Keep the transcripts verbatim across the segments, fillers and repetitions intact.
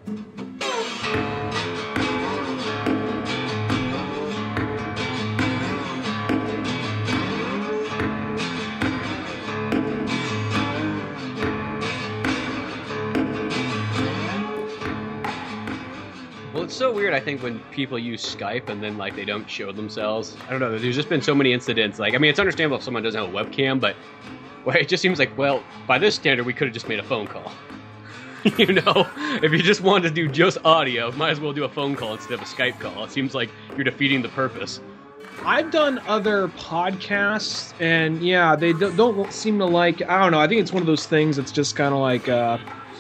It's so weird, I think, when people use Skype and then, like, they don't show themselves. I don't know, there's just been so many incidents. Like, I mean, it's understandable if someone doesn't have a webcam, but well, it just seems like, well, by this standard, we could have just made a phone call. You know? If you just wanted to do just audio, might as well do a phone call instead of a Skype call. It seems like you're defeating the purpose. I've done other podcasts, and yeah, they don't, don't seem to like, I don't know, I think it's one of those things that's just kind of like, uh...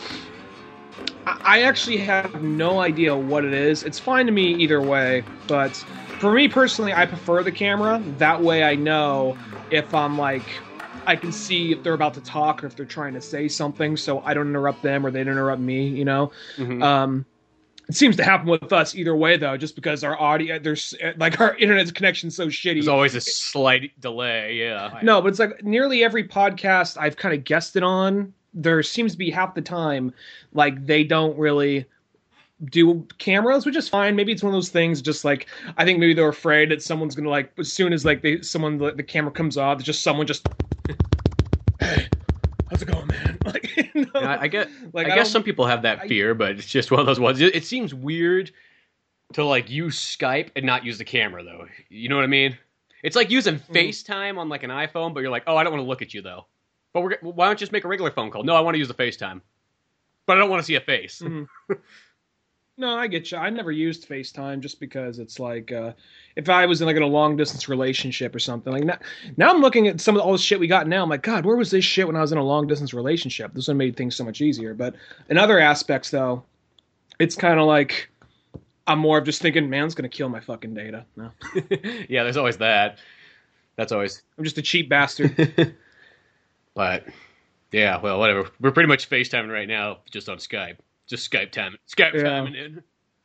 I actually have no idea what it is. It's fine to me either way, but for me personally, I prefer the camera. That way I know if I'm like, I can see if they're about to talk or if they're trying to say something, so I don't interrupt them or they don't interrupt me, you know? Mm-hmm. Um, it seems to happen with us either way, though, just because our audio, there's like our internet connection's so shitty. There's always a slight delay, yeah. No, but it's like nearly every podcast I've kind of guested on, there seems to be half the time, like, they don't really do cameras, which is fine. Maybe it's one of those things, just like, I think maybe they're afraid that someone's going to, like, as soon as, like, they someone, the, the camera comes off, just someone just, hey, how's it going, man? Like, you know? Yeah, I get, like, I, I guess some people have that I, fear, but it's just one of those ones. It, it seems weird to, like, use Skype and not use the camera, though. You know what I mean? It's like using mm. FaceTime on, like, an iPhone, but you're like, oh, I don't want to look at you, though. But we're, why don't you just make a regular phone call? No, I want to use the FaceTime. But I don't want to see a face. Mm-hmm. No, I get you. I never used FaceTime just because it's like, uh, if I was in like in a long distance relationship or something, like now, now I'm looking at some of all the shit we got now. I'm like, God, where was this shit when I was in a long distance relationship? This one made things so much easier. But in other aspects, though, it's kind of like, I'm more of just thinking, man, it's going to kill my fucking data. No. Yeah, there's always that. That's always. I'm just a cheap bastard. But, yeah, well, whatever. We're pretty much FaceTiming right now, just on Skype. Just Skype time. Skype yeah. timing in.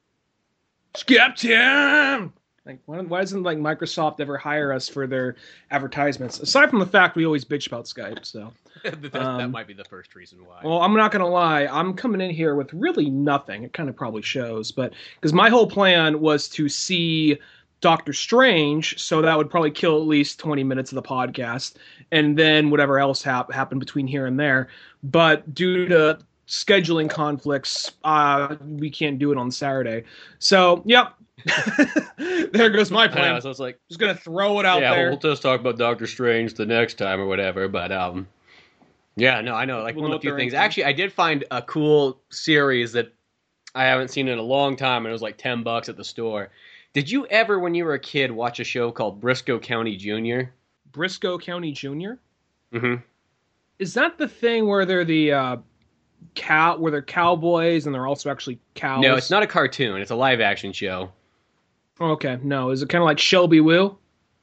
Skype time! Like, why, why doesn't, like, Microsoft ever hire us for their advertisements? Aside from the fact we always bitch about Skype, so. that, um, that might be the first reason why. Well, I'm not going to lie. I'm coming in here with really nothing. It kind of probably shows, but, because my whole plan was to see Doctor Strange, so that would probably kill at least twenty minutes of the podcast, and then whatever else hap- happened between here and there. But due to scheduling conflicts, uh, we can't do it on Saturday. So, yep. There goes my plan. I know, so it's like, just gonna throw it out yeah, there. Yeah, we'll just talk about Doctor Strange the next time or whatever, but, um, yeah, no, I know, like, we'll one of the few things. Into. Actually, I did find a cool series that I haven't seen in a long time, and it was like ten bucks at the store. Did you ever, when you were a kid, watch a show called Briscoe County Junior? Briscoe County Junior? Mm-hmm. Is that the thing where they're the uh, cow, where they're cowboys and they're also actually cows? No, it's not a cartoon. It's a live action show. Okay, no. Is it kind of like Shelby Woo?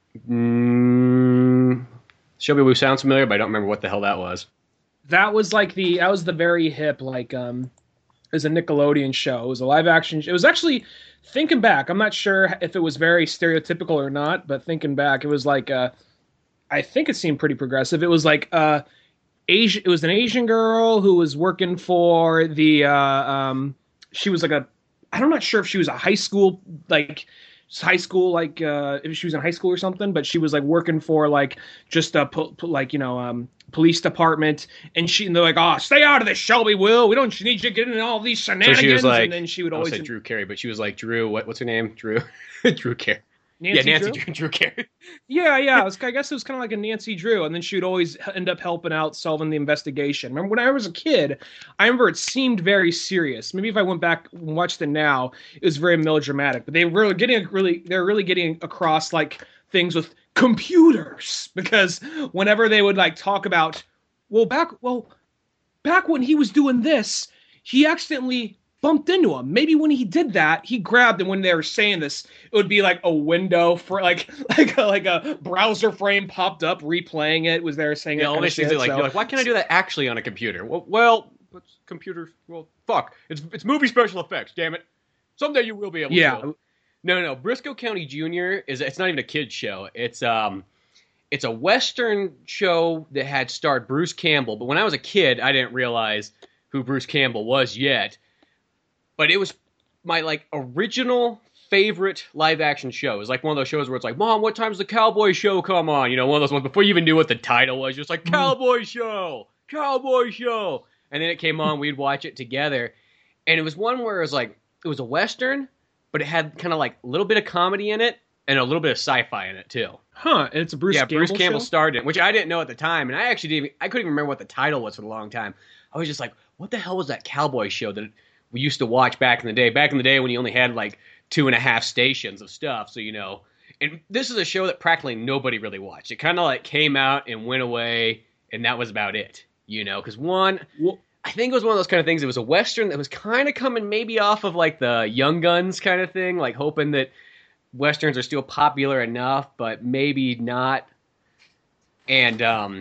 Mm, Shelby Woo sounds familiar, but I don't remember what the hell that was. That was like the, that was the very hip, like, um, it was a Nickelodeon show. It was a live action. It was actually, thinking back, I'm not sure if it was very stereotypical or not, but thinking back, it was like, uh, I think it seemed pretty progressive. It was like, uh, Asian, it was an Asian girl who was working for the, uh, um, she was like a, I'm not sure if she was a high school, like, high school, like, uh, if she was in high school or something, but she was like working for like, just a, po- po- like, you know, um, police department, and she and they're like, oh, stay out of this, Shelby Will. We don't need you getting in all these shenanigans. So she was like, and then she would always say Drew Carey, but she was like Drew. What, what's her name? Drew. Drew Carey. Nancy yeah, Nancy Drew? Drew, Drew Carey. Yeah, yeah. It was, I guess it was kind of like a Nancy Drew, and then she would always end up helping out solving the investigation. Remember when I was a kid? I remember it seemed very serious. Maybe if I went back and watched it now, it was very melodramatic. But they were getting really, they're really getting across like things with computers, because whenever they would like talk about, well, back, well, back when he was doing this, he accidentally bumped into him. Maybe when he did that, he grabbed, and when they were saying this, it would be like a window for like like a, like a browser frame popped up, replaying it. Was there saying? Yeah, all these things. Like, so. You're like, why can't I do that actually on a computer? Well, well, it's computer. Well, fuck, it's it's movie special effects. Damn it! Someday you will be able. Yeah. to. No, no, no. Briscoe County Junior is it's not even a kids show. It's um. It's a Western show that had starred Bruce Campbell, but when I was a kid, I didn't realize who Bruce Campbell was yet. But it was my like original favorite live action show. It was like one of those shows where it's like, Mom, what time's the Cowboy Show come on? You know, one of those ones before you even knew what the title was. You're just like, Cowboy Show, Cowboy Show. And then it came on, we'd watch it together. And it was one where it was like, it was a Western, but it had kind of like a little bit of comedy in it and a little bit of sci-fi in it too. Huh, and it's a Bruce yeah, Campbell Bruce Campbell show? starred in it, which I didn't know at the time. And I actually didn't even, I couldn't even remember what the title was for a long time. I was just like, what the hell was that Cowboy Show that we used to watch back in the day? Back in the day when you only had like two and a half stations of stuff, so you know. And this is a show that practically nobody really watched. It kind of like came out and went away, and that was about it, you know. Because one, Well, I think it was one of those kind of things. It was a Western that was kind of coming maybe off of like the Young Guns kind of thing, like hoping that Westerns are still popular enough, but maybe not. And, um,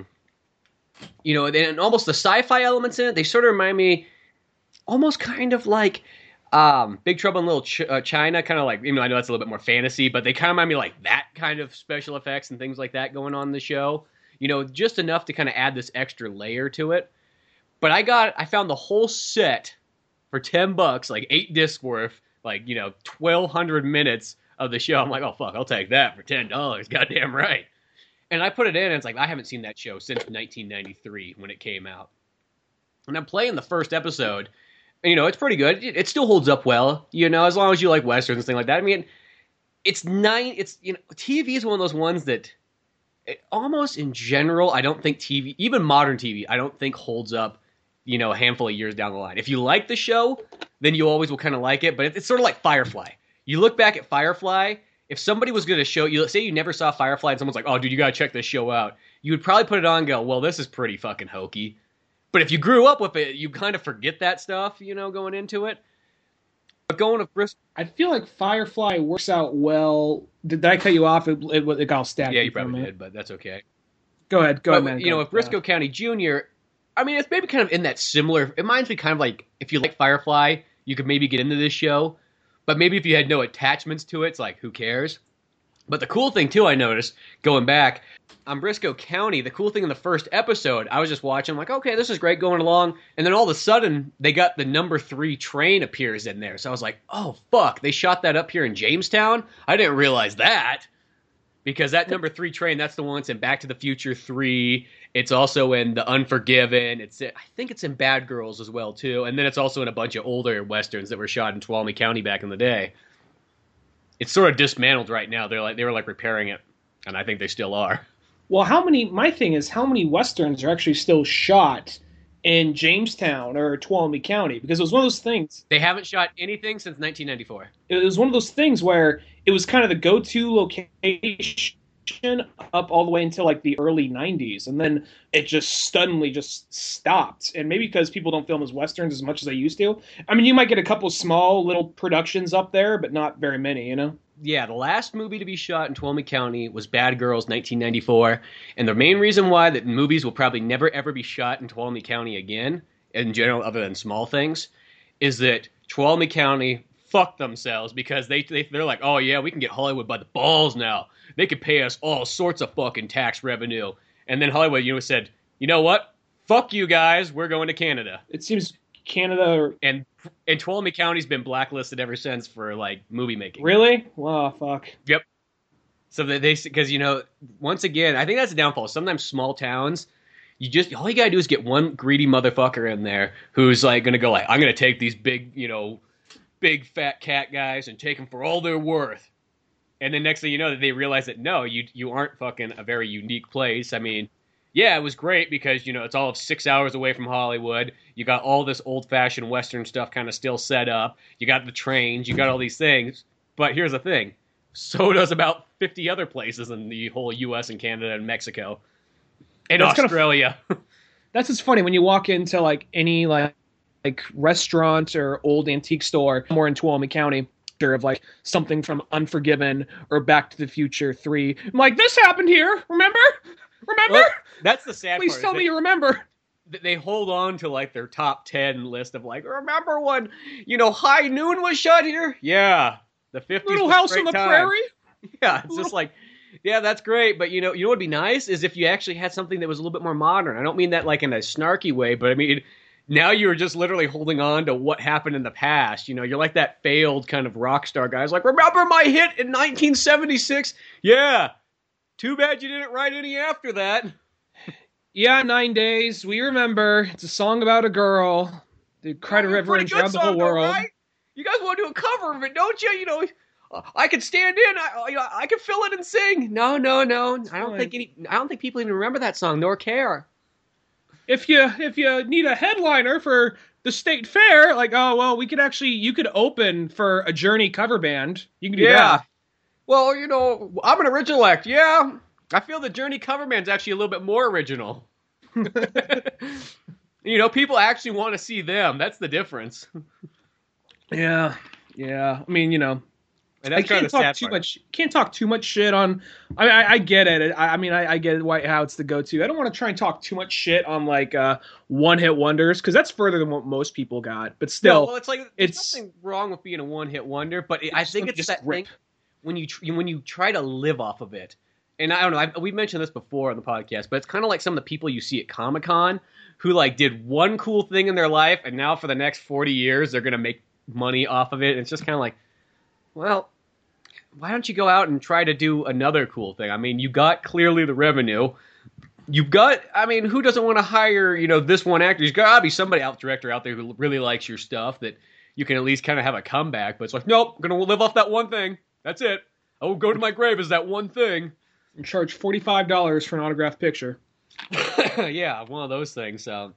you know, and almost the sci-fi elements in it, they sort of remind me almost kind of like um, Big Trouble in Little Ch- uh, China, kind of like, even though I know that's a little bit more fantasy, but they kind of remind me like that kind of special effects and things like that going on in the show. You know, just enough to kind of add this extra layer to it. But I got, I found the whole set for ten bucks, like eight discs worth, like, you know, twelve hundred minutes of the show. I'm like, oh, fuck, I'll take that for ten dollars. Goddamn right. And I put it in, and it's like, I haven't seen that show since nineteen ninety-three when it came out. And I'm playing the first episode, and, you know, it's pretty good. It, it still holds up well, you know, as long as you like Westerns and things like that. I mean, it's nine, it's, you know, T V is one of those ones that it, almost in general, I don't think T V, even modern T V, I don't think holds up, you know, a handful of years down the line. If you like the show, then you always will kind of like it, but it, it's sort of like Firefly. You look back at Firefly, if somebody was going to show you, say you never saw Firefly and someone's like, oh, dude, you got to check this show out, you would probably put it on and go, well, this is pretty fucking hokey. But if you grew up with it, you kind of forget that stuff, you know, going into it. But going with Briscoe... I feel like Firefly works out well. Did, did I cut you off? It, it, it got all static. Yeah, you probably did, but that's okay. Go ahead. Go but, ahead, man. You go know, ahead. with Briscoe County Junior, I mean, it's maybe kind of in that similar... It reminds me kind of like, if you like Firefly, you could maybe get into this show. But maybe if you had no attachments to it, it's like, who cares? But the cool thing, too, I noticed, going back, on Briscoe County, the cool thing in the first episode, I was just watching, I'm like, okay, this is great, going along. And then all of a sudden, they got the number three train appears in there. So I was like, oh, fuck, they shot that up here in Jamestown? I didn't realize that. Because that number three train, that's the one that's in Back to the Future three. It's also in The Unforgiven. It's I think it's in Bad Girls as well, too. And then it's also in a bunch of older Westerns that were shot in Tuolumne County back in the day. It's sort of dismantled right now. They're like they were like repairing it, and I think they still are. Well, how many? My thing is, how many Westerns are actually still shot in Jamestown or Tuolumne County? Because it was one of those things. They haven't shot anything since nineteen ninety-four. It was one of those things where it was kind of the go-to location up all the way until like the early nineties, and then it just suddenly just stopped. And maybe because people don't film as Westerns as much as they used to. I mean, you might get a couple small little productions up there, but not very many, you know? Yeah, the last movie to be shot in Tuolumne County was Bad Girls, nineteen ninety-four. And the main reason why that movies will probably never, ever be shot in Tuolumne County again, in general, other than small things, is that Tuolumne County fucked themselves because they, they, they're like, oh, yeah, we can get Hollywood by the balls now. They could pay us all sorts of fucking tax revenue. And then Hollywood, you know, said, you know what? Fuck you guys. We're going to Canada. It seems Canada... Or... And and Tuolumne County's been blacklisted ever since for, like, movie making. Really? Wow, fuck. Yep. So that they... Because, you know, once again, I think that's a downfall. Sometimes small towns, you just... All you gotta do is get one greedy motherfucker in there who's, like, gonna go, like, I'm gonna take these big, you know, big fat cat guys and take them for all they're worth. And then next thing you know, that they realize that, no, you you aren't fucking a very unique place. I mean... Yeah, it was great because, you know, it's all of six hours away from Hollywood. You got all this old-fashioned Western stuff kind of still set up. You got the trains. You got all these things. But here's the thing. So does about fifty other places in the whole U S and Canada and Mexico. And That's Australia. Kind of, that's just funny when you walk into, like, any, like, like restaurant or old antique store more in Tuolumne County of, like, something from Unforgiven or Back to the Future three. I'm like, this happened here. Remember? Remember? Well, that's the sad Please part. tell me you remember. They hold on to, like, their top ten list of, like, remember when, you know, High Noon was shot here? Yeah. The fifties. Little House on the time. Prairie? Yeah, it's just like, yeah, that's great. But, you know, you know what would be nice is if you actually had something that was a little bit more modern. I don't mean that, like, in a snarky way, but I mean, now you're just literally holding on to what happened in the past. You know, you're like that failed kind of rock star guy. It's like, remember my hit in nineteen seventy-six? Yeah. Too bad you didn't write any after that. Yeah, Nine Days. We remember. It's a song about a girl. The Credit River and around the whole world. Right? You guys want to do a cover of it, don't you? You know, I can stand in. I, you know, I can fill it and sing. No, no, no. I don't think any. I don't think people even remember that song nor care. If you if you need a headliner for the state fair, like, oh well, we could actually you could open for a Journey cover band. You can do yeah. that. Well, you know, I'm an original act. Yeah, I feel the Journey cover band's actually a little bit more original. You know, people actually want to see them. That's the difference. Yeah, yeah. I mean, you know, and that's I can't talk too part. much. Can't talk too much shit on. I mean, I, I get it. I, I mean, I, I get why how it's the go-to. I don't want to try and talk too much shit on like uh, one-hit wonders because that's further than what most people got. But still, no, well, it's like there's it's nothing wrong with being a one-hit wonder, but it, I think it's just that rip. thing when you tr- when you try to live off of it. And I don't know, I, we've mentioned this before on the podcast, but it's kind of like some of the people you see at Comic-Con who like did one cool thing in their life, and now for the next forty years they're gonna make money off of it. And it's just kind of like, well, why don't you go out and try to do another cool thing? I mean, you got clearly the revenue. You've got, I mean, who doesn't want to hire, you know, this one actor? There's got to be somebody out director out there who really likes your stuff that you can at least kind of have a comeback. But it's like, nope, I'm going to live off that one thing. That's it. I will go to my grave as that one thing. And charge forty-five dollars for an autographed picture. Yeah, one of those things. So,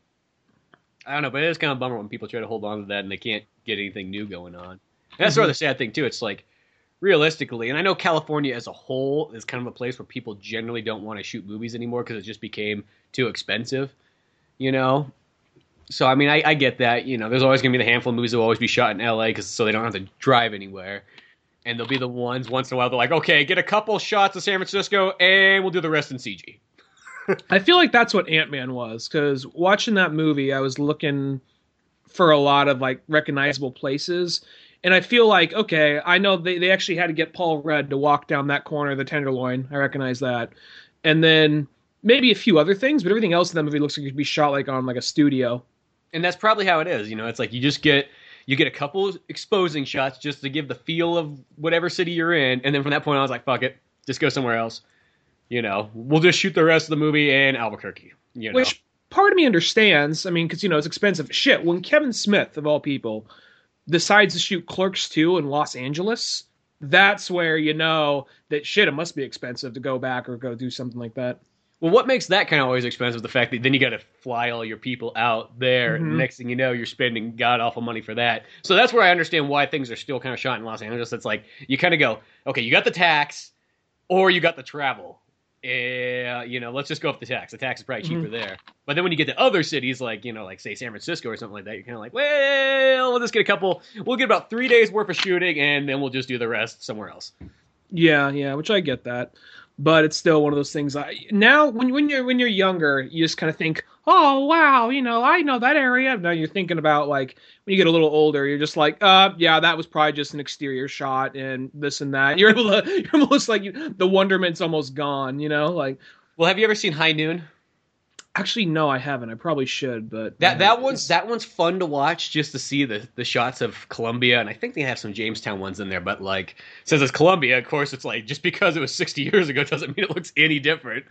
I don't know, but it is kind of a bummer when people try to hold on to that and they can't get anything new going on. And that's sort of the sad thing, too. It's like, realistically, and I know California as a whole is kind of a place where people generally don't want to shoot movies anymore because it just became too expensive, you know? So, I mean, I, I get that. You know, there's always going to be the handful of movies that will always be shot in L A because so they don't have to drive anywhere. And there'll be the ones once in a while they're like, okay, get a couple shots of San Francisco and we'll do the rest in C G. I feel like that's what Ant-Man was, because watching that movie, I was looking for a lot of like recognizable places. And I feel like, okay, I know they, they actually had to get Paul Rudd to walk down that corner of the Tenderloin. I recognize that. And then maybe a few other things, but everything else in that movie looks like it could be shot like on like a studio. And that's probably how it is. You know, it's like you just get you get a couple exposing shots just to give the feel of whatever city you're in. And then from that point on, I was like, fuck it, just go somewhere else. You know, we'll just shoot the rest of the movie in Albuquerque. You know? Which part of me understands. I mean, because, you know, it's expensive. Shit, when Kevin Smith, of all people, decides to shoot Clerks two in Los Angeles, that's where you know that shit, it must be expensive to go back or go do something like that. Well, what makes that kind of always expensive? The fact that then you got to fly all your people out there. Mm-hmm. And next thing you know, you're spending god awful money for that. So that's where I understand why things are still kind of shot in Los Angeles. It's like you kind of go, okay, you got the tax or you got the travel. Yeah, you know, let's just go up the tax. The tax is probably cheaper mm-hmm. there. But then when you get to other cities, like, you know, like, say, San Francisco or something like that, you're kind of like, well, we'll just get a couple, we'll get about three days worth of shooting, and then we'll just do the rest somewhere else. Yeah, yeah, which I get that. But it's still one of those things. I, now, when when you're when you're younger, you just kind of think, oh, wow, you know, I know that area. Now you're thinking about, like, when you get a little older, you're just like, uh, yeah, that was probably just an exterior shot and this and that. You're able to, you're almost like, the wonderment's almost gone, you know? Like, well, have you ever seen High Noon? Actually, no, I haven't. I probably should, but that that one's that one's fun to watch just to see the, the shots of Columbia, and I think they have some Jamestown ones in there. But like, since it's Columbia, of course, it's like just because it was sixty years ago doesn't mean it looks any different.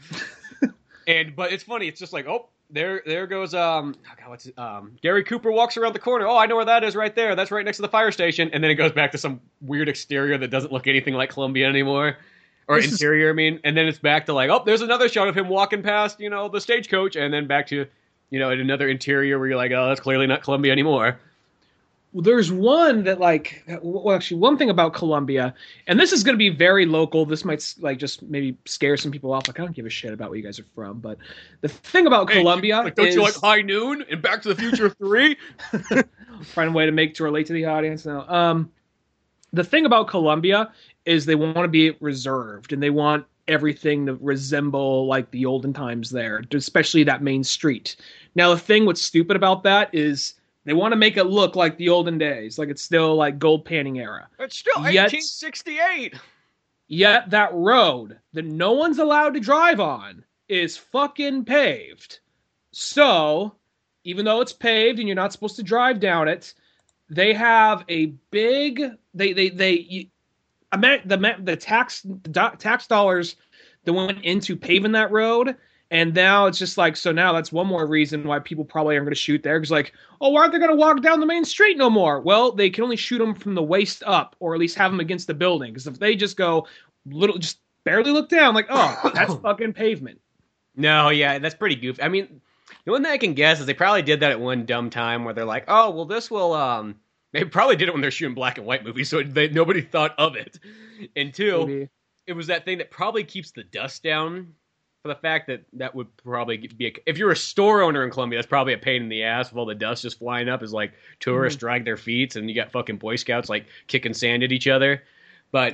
and but it's funny. It's just like, oh, there there goes um, oh God, what's it? um Gary Cooper walks around the corner. Oh, I know where that is right there. That's right next to the fire station. And then it goes back to some weird exterior that doesn't look anything like Columbia anymore. Or this interior, is... I mean, and then it's back to like, oh, there's another shot of him walking past, you know, the stagecoach, and then back to, you know, another interior where you're like, oh, that's clearly not Columbia anymore. Well, there's one that, like, well, actually, one thing about Columbia, and this is going to be very local. This might, like, just maybe scare some people off. Like, I don't give a shit about where you guys are from, but the thing about hey, Columbia like, don't is... you like High Noon and Back to the Future three? Find a way to make to relate to the audience now. Um, the thing about Columbia is they want to be reserved, and they want everything to resemble like the olden times there, especially that main street. Now, the thing what's stupid about that is they want to make it look like the olden days, like it's still like gold panning era. It's still yet, eighteen sixty-eight. Yet that road that no one's allowed to drive on is fucking paved. So even though it's paved and you're not supposed to drive down it, they have a big they they they you, the the tax tax dollars that went into paving that road, and now it's just like, so now that's one more reason why people probably aren't going to shoot there. Because like, oh, why aren't they going to walk down the main street no more? Well, they can only shoot them from the waist up, or at least have them against the building. Because if they just go little, just barely look down, like, oh, that's fucking pavement. No, yeah, that's pretty goofy. I mean, the one thing I can guess is they probably did that at one dumb time where they're like, oh, well, this will, um, they probably did it when they're shooting black and white movies, so they, nobody thought of it. And two, Maybe. It was that thing that probably keeps the dust down, for the fact that that would probably be, a, if you're a store owner in Columbia, that's probably a pain in the ass with all the dust just flying up as like tourists mm-hmm. drag their feet, and you got fucking Boy Scouts like kicking sand at each other. But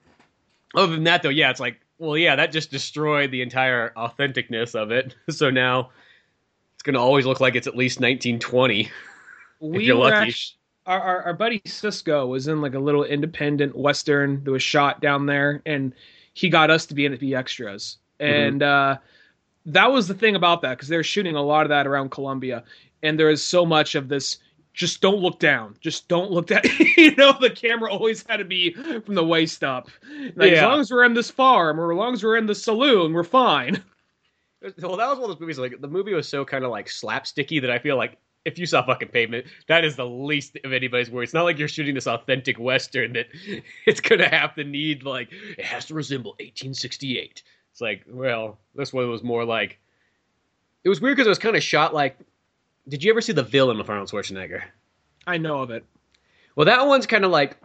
other than that, though, yeah, it's like, well, yeah, that just destroyed the entire authenticness of it. So now it's going to always look like it's at least nineteen twenty. We if you're were lucky. Actually, our, our, our buddy Cisco was in like a little independent Western that was shot down there, and he got us to be in it, be extras. And mm-hmm. uh, that was the thing about that, because they're shooting a lot of that around Columbia, and there is so much of this, just don't look down. Just don't look down. You know, the camera always had to be from the waist up. Like, yeah. As long as we're in this farm, or as long as we're in the saloon, we're fine. Well, that was one of those movies, like, the movie was so kind of, like, slapsticky that I feel like if you saw fucking Pavement, that is the least of anybody's worry. It's not like you're shooting this authentic Western that it's going to have to need, like, it has to resemble eighteen sixty-eight. It's like, well, this one was more like, it was weird because it was kind of shot like, did you ever see The Villain with Arnold Schwarzenegger? I know of it. Well, that one's kind of like,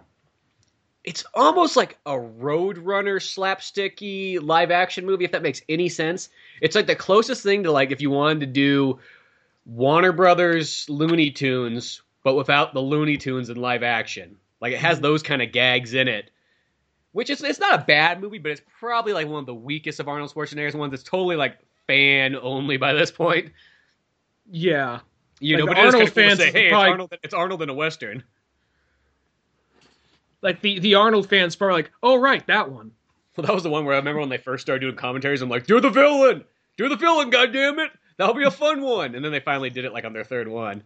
it's almost like a Roadrunner slapsticky live action movie, if that makes any sense. It's like the closest thing to like if you wanted to do Warner Brothers Looney Tunes, but without the Looney Tunes in live action. Like it has those kind of gags in it. Which is, it's not a bad movie, but it's probably like one of the weakest of Arnold Schwarzenegger's ones. It's totally like fan only by this point. Yeah. You like know, but it is kind of cool to say, hey, probably, it's, Arnold, it's Arnold in a Western. Like the, the Arnold fans probably like, oh, right, that one. Well, that was the one where I remember when they first started doing commentaries, I'm like, do the villain! Do the villain, goddammit! That'll be a fun one! And then they finally did it like on their third one.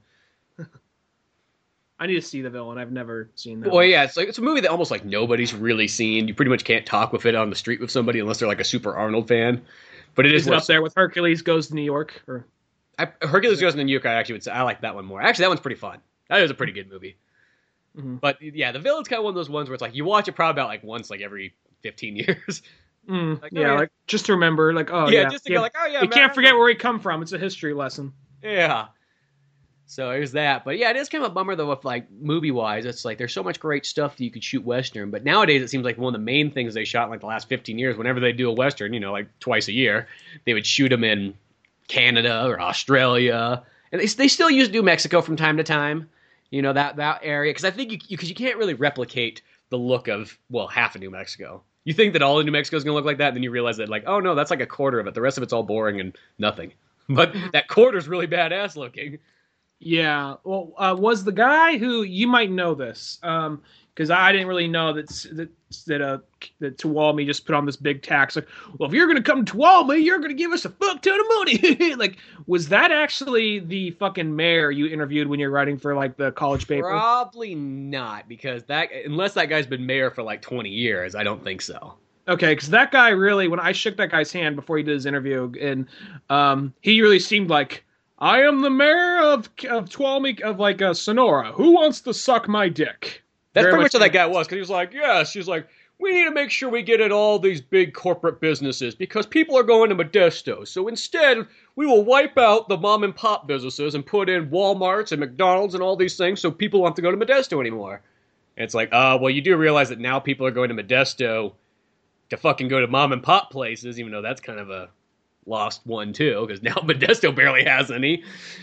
I need to see The Villain. I've never seen that. Well, one. yeah, it's like it's a movie that almost like nobody's really seen. You pretty much can't talk with it on the street with somebody unless they're like a super Arnold fan. But it is, is it up there with Hercules Goes to New York? Or I, Hercules Goes to New York. I actually would say I like that one more. Actually, that one's pretty fun. That is a pretty good movie. Mm-hmm. But yeah, The Villain's kind of one of those ones where it's like you watch it probably about like once like every fifteen years. Mm, like, oh, yeah, yeah, like just to remember, like oh yeah, yeah, just to yeah. go like oh yeah, you man, can't forget where we come from. It's a history lesson. Yeah. So there's that. But yeah, it is kind of a bummer though with like movie wise. It's like there's so much great stuff that you could shoot Western, but nowadays it seems like one of the main things they shot in like the last fifteen years, whenever they do a Western, you know, like twice a year, they would shoot them in Canada or Australia. And they they still use New Mexico from time to time. You know, that that area, because I think you because you, you can't really replicate the look of well half of New Mexico. You think that all of New Mexico is going to look like that, and then you realize that like, oh no, that's like a quarter of it. The rest of it's all boring and nothing. But that quarter's really badass looking. Yeah. Well, uh, was the guy who you might know this because um, I didn't really know that that that uh that Tuolumne just put on this big tax. Like, well, if you're going to come to Tuolumne, you're going to give us a fuck ton of money. Like, was that actually the fucking mayor you interviewed when you're writing for like the college paper? Probably not, because that unless that guy's been mayor for like twenty years, I don't think so. Okay, because that guy really, when I shook that guy's hand before he did his interview, and um, he really seemed like, I am the mayor of of Tuolumne, of like uh, Sonora. Who wants to suck my dick? That's Very pretty much what that guy was, because he was like, yeah, she's like, we need to make sure we get at all these big corporate businesses because people are going to Modesto. So instead, we will wipe out the mom and pop businesses and put in Walmarts and McDonald's and all these things so people don't have to go to Modesto anymore. And it's like, uh, well, you do realize that now people are going to Modesto to fucking go to mom and pop places, even though that's kind of a lost one too, because now Modesto barely has any.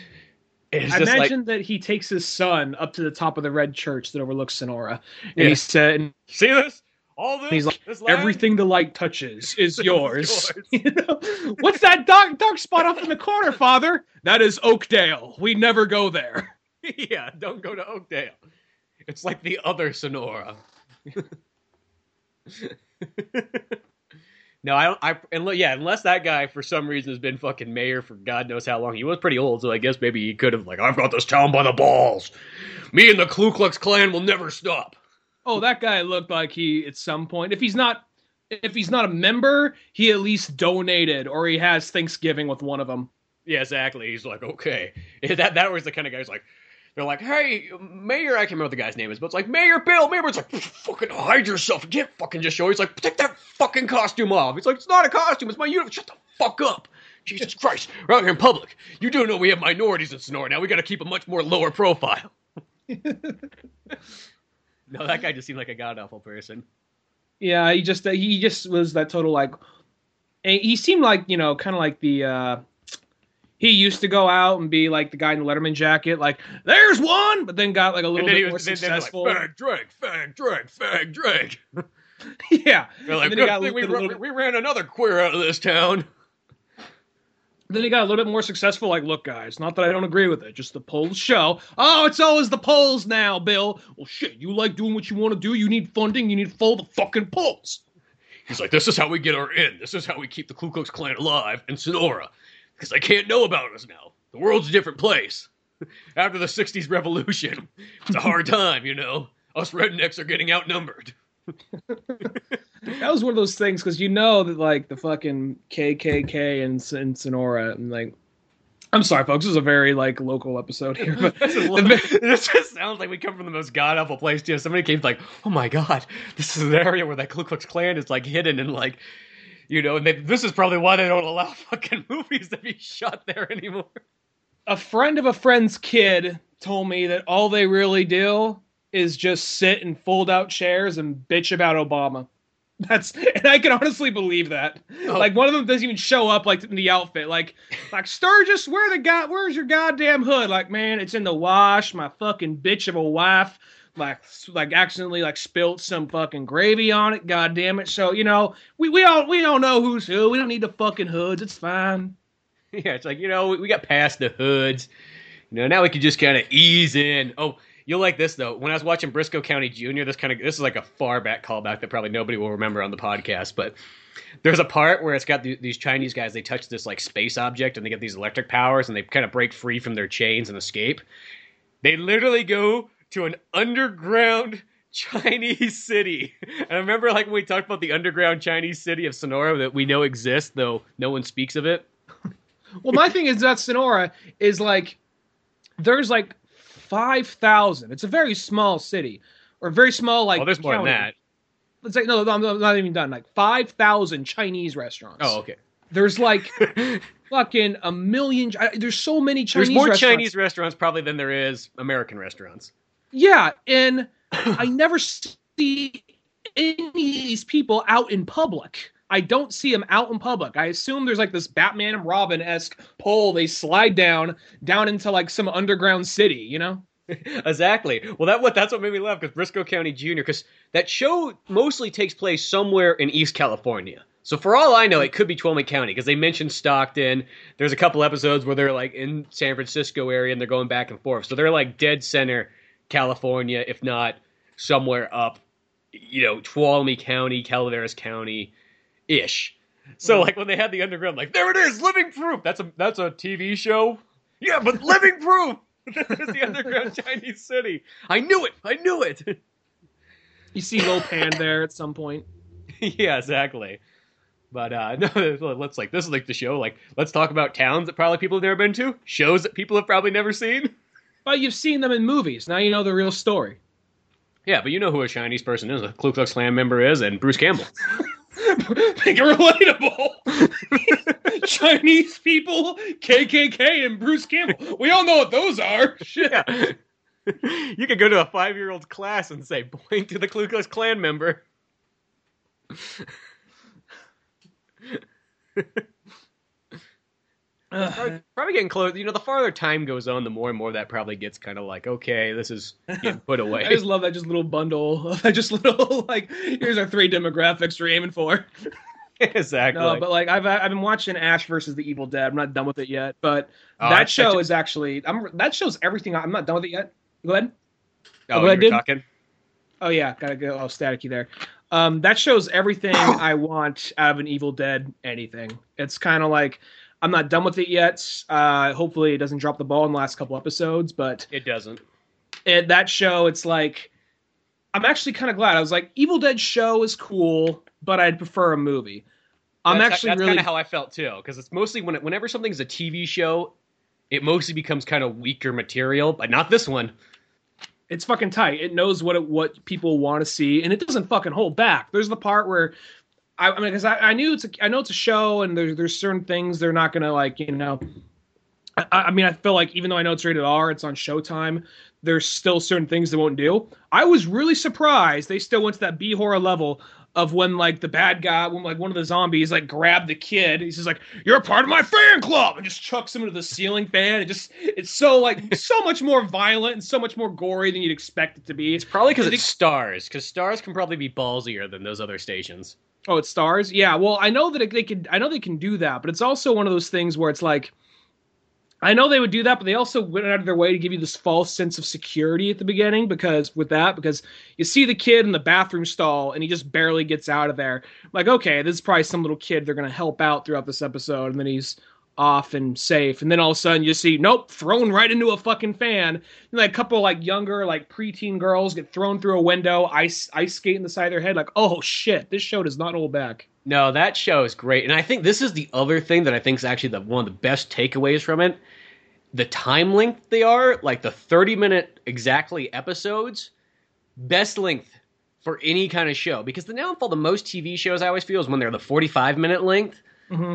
It's I just imagine like, that he takes his son up to the top of the red church that overlooks Sonora, and yeah. he said, "See this? All this? He's like, this everything the light touches is yours." yours. You know? What's that dark dark spot up in the corner, Father? That is Oakdale. We never go there. Yeah, don't go to Oakdale. It's like the other Sonora. No, I don't. I and look, yeah, unless that guy for some reason has been fucking mayor for God knows how long. He was pretty old, so I guess maybe he could have like, I've got this town by the balls. Me and the Ku Klux Klan will never stop. Oh, that guy looked like he at some point, if he's not, if he's not a member, he at least donated or he has Thanksgiving with one of them. Yeah, exactly. He's like, okay, that that was the kind of guy who's like. They're like, hey, Mayor, I can't remember what the guy's name is, but it's like, Mayor Bill, Mayor, it's like, fucking hide yourself. You can't fucking just show. He's like, take that fucking costume off. He's like, it's not a costume, it's my uniform. Shut the fuck up. Jesus Christ, we're out here in public. You do know we have minorities in Sonora now. We got to keep a much more lower profile. No, that guy just seemed like a god-awful person. Yeah, he just, he just was that total, like, he seemed like, you know, kind of like the, uh, he used to go out and be like the guy in the Letterman jacket, like, there's one, but then got like a little bit more successful. Like, fag, drag, fag, drag, fag, drag. Yeah. They're like, good thing we, little... we ran another queer out of this town. Then he got a little bit more successful, like, look, guys, not that I don't agree with it, just the polls show. Oh, it's always the polls now, Bill. Well, shit, you like doing what you want to do, you need funding, you need to follow the fucking polls. He's like, this is how we get our in. This is how we keep the Ku Klux Klan alive in Sonora. Because they can't know about us now. The world's a different place. After the sixties revolution, it's a hard time, you know. Us rednecks are getting outnumbered. That was one of those things, because you know that, like, the fucking K K K in, in Sonora, and, like, I'm sorry, folks, this is a very, like, local episode here, but this, is, this just sounds like we come from the most god-awful place, too. Somebody came like, oh my god, this is an area where that Ku Klux Klan is, like, hidden and, like, you know, and they, this is probably why they don't allow fucking movies to be shot there anymore. A friend of a friend's kid told me that all they really do is just sit in fold-out chairs and bitch about Obama. That's, and I can honestly believe that. Oh. Like, one of them doesn't even show up, like, in the outfit. Like, like Sturgis, where the god, where's your goddamn hood? Like, man, it's in the wash. My fucking bitch of a wife. Like, like accidentally, like, spilt some fucking gravy on it. God damn it! So, you know, we we all we don't know who's who. We don't need the fucking hoods. It's fine. Yeah, it's like, you know, we, we got past the hoods. You know, now we can just kind of ease in. Oh, you'll like this though. When I was watching Briscoe County Junior, this kind of this is like a far back callback that probably nobody will remember on the podcast. But there's a part where it's got the, these Chinese guys. They touch this like space object and they get these electric powers and they kind of break free from their chains and escape. They literally go to an underground Chinese city. And I remember, like, when we talked about the underground Chinese city of Sonora that we know exists, though no one speaks of it. Well, my thing is that Sonora is, like, there's, like, five thousand. It's a very small city. Or very small, like, Oh, there's more county. than that. Let's say, no, I'm not even done. Like, five thousand Chinese restaurants. Oh, okay. There's, like... fucking a million... There's so many Chinese restaurants. There's more restaurants. Chinese restaurants probably than there is American restaurants. Yeah, and I never see any of these people out in public. I don't see them out in public. I assume there's like this Batman and Robin-esque pole they slide down, down into like some underground city, you know? Exactly. Well, that what that's what made me laugh, because Briscoe County Junior, because that show mostly takes place somewhere in East California. So for all I know, it could be Tuolumne County, because they mentioned Stockton. There's a couple episodes where they're like in San Francisco area and they're going back and forth. So they're like dead center California, if not somewhere up, you know, Tuolumne County, Calaveras County-ish. So like when they had the underground, like, there it is, Living Proof. That's a that's a T V show. Yeah, but Living Proof. There's the underground Chinese city. I knew it. I knew it. You see Lopan there at some point. Yeah, exactly. But uh, no, let's like this is like the show. Like, let's talk about towns that probably people have never been to, shows that people have probably never seen. But you've seen them in movies. Now you know the real story. Yeah, but you know who a Chinese person is, a Ku Klux Klan member is, and Bruce Campbell. Make it relatable. Chinese people, K K K, and Bruce Campbell. We all know what those are. Shit. Yeah. You could go to a five-year-old's class and say, point to the Ku Klux Klan member. probably, probably getting close. You know, the farther time goes on, the more and more that probably gets kind of like, okay, this is getting put away. I just love that just little bundle. I just little, like, here's our three demographics we're aiming for. Exactly. No, but like I've I've been watching Ash versus the Evil Dead. I'm not done with it yet, but oh, that I, show I just, is actually I'm that show's everything. I'm not done with it yet. Go ahead. Oh, oh, you were talking? Oh yeah, gotta go. Oh, staticky there. Um, that shows everything I want out of an Evil Dead anything. It's kind of like I'm not done with it yet. Uh, hopefully, it doesn't drop the ball in the last couple episodes, but it doesn't. It, that show, it's like I'm actually kind of glad. I was like, Evil Dead show is cool, but I'd prefer a movie. I'm that's, actually that's really kind of how I felt too, because it's mostly when it, whenever something's a T V show, it mostly becomes kind of weaker material, but not this one. It's fucking tight. It knows what it, what people want to see, and it doesn't fucking hold back. There's the part where I, I mean, because I, I knew it's a, I know it's a show, and there's there's certain things they're not gonna like, you know. I, I mean, I feel like even though I know it's rated R, it's on Showtime. There's still certain things they won't do. I was really surprised they still went to that B horror level of when like the bad guy, when like one of the zombies like grabbed the kid. He's just like, "You're a part of my fan club," and just chucks him into the ceiling fan. It just it's so like so much more violent and so much more gory than you'd expect it to be. It's probably because it's Stars, because Stars can probably be ballsier than those other stations. Oh, it's Stars? Yeah. Well, I know that they could. I know they can do that, but it's also one of those things where it's like, I know they would do that, but they also went out of their way to give you this false sense of security at the beginning because with that, because you see the kid in the bathroom stall and he just barely gets out of there. Like, okay, this is probably some little kid they're going to help out throughout this episode, and then he's off and safe. And then all of a sudden you see, nope, thrown right into a fucking fan. And like a couple like younger, like preteen girls get thrown through a window, ice ice skate in the side of their head. Like, oh shit, this show does not hold back. No, that show is great. And I think this is the other thing that I think is actually the, one of the best takeaways from it. The time length they are, like the thirty-minute exactly episodes, best length for any kind of show. Because the downfall of most T V shows, I always feel, is when they're the forty-five minute length. Mm-hmm.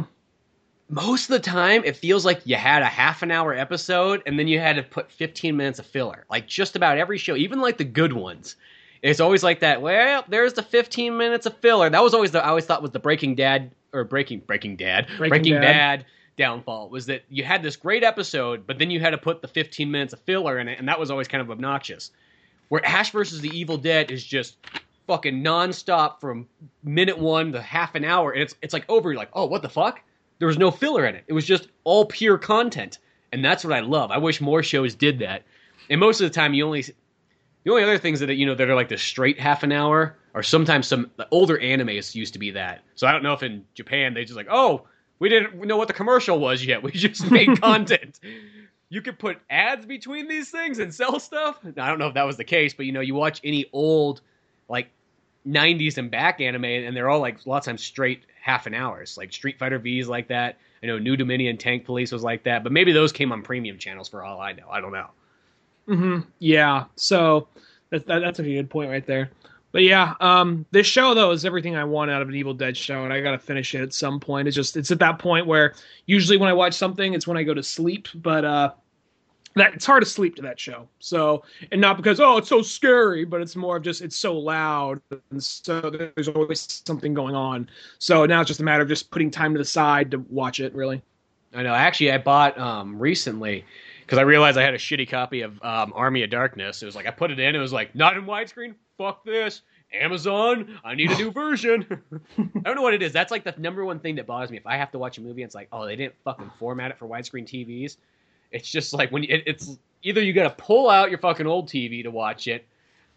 Most of the time, it feels like you had a half an hour episode, and then you had to put fifteen minutes of filler. Like just about every show, even like the good ones. It's always like that. Well, there's the fifteen minutes of filler. That was always the I always thought was the Breaking Dad or Breaking Breaking Dad Breaking, Breaking Dad. Bad downfall was that you had this great episode, but then you had to put the fifteen minutes of filler in it, and that was always kind of obnoxious. Where Ash versus the Evil Dead is just fucking nonstop from minute one to half an hour, and it's it's like over. You're like, oh, what the fuck? There was no filler in it. It was just all pure content, and that's what I love. I wish more shows did that. And most of the time, you only the only other things that you know that are like the straight half an hour, or sometimes some the older animes used to be that. So I don't know if in Japan they just like, oh, we didn't know what the commercial was yet. We just made content. You could put ads between these things and sell stuff. Now, I don't know if that was the case, but you know, you watch any old like nineties and back anime, and they're all like a lot of times straight half an hours. Like Street Fighter V is like that. I know New Dominion Tank Police was like that, but maybe those came on premium channels for all I know. I don't know. Mm-hmm. Yeah. So that, that, that's a good point right there. But yeah, um, this show though is everything I want out of an Evil Dead show, and I gotta finish it at some point. It's just it's at that point where usually when I watch something, it's when I go to sleep. But uh, that it's hard to sleep to that show. So and not because oh it's so scary, but it's more of just it's so loud, and so there's always something going on. So now it's just a matter of just putting time to the side to watch it. Really, I know. Actually, I bought um, recently because I realized I had a shitty copy of um, Army of Darkness. It was like I put it in. It was like not in widescreen. Fuck this. Amazon, I need a new version. I don't know what it is. That's like the number one thing that bothers me. If I have to watch a movie, it's like, oh, they didn't fucking format it for widescreen T Vs. It's just like when you, it, it's either you got to pull out your fucking old T V to watch it,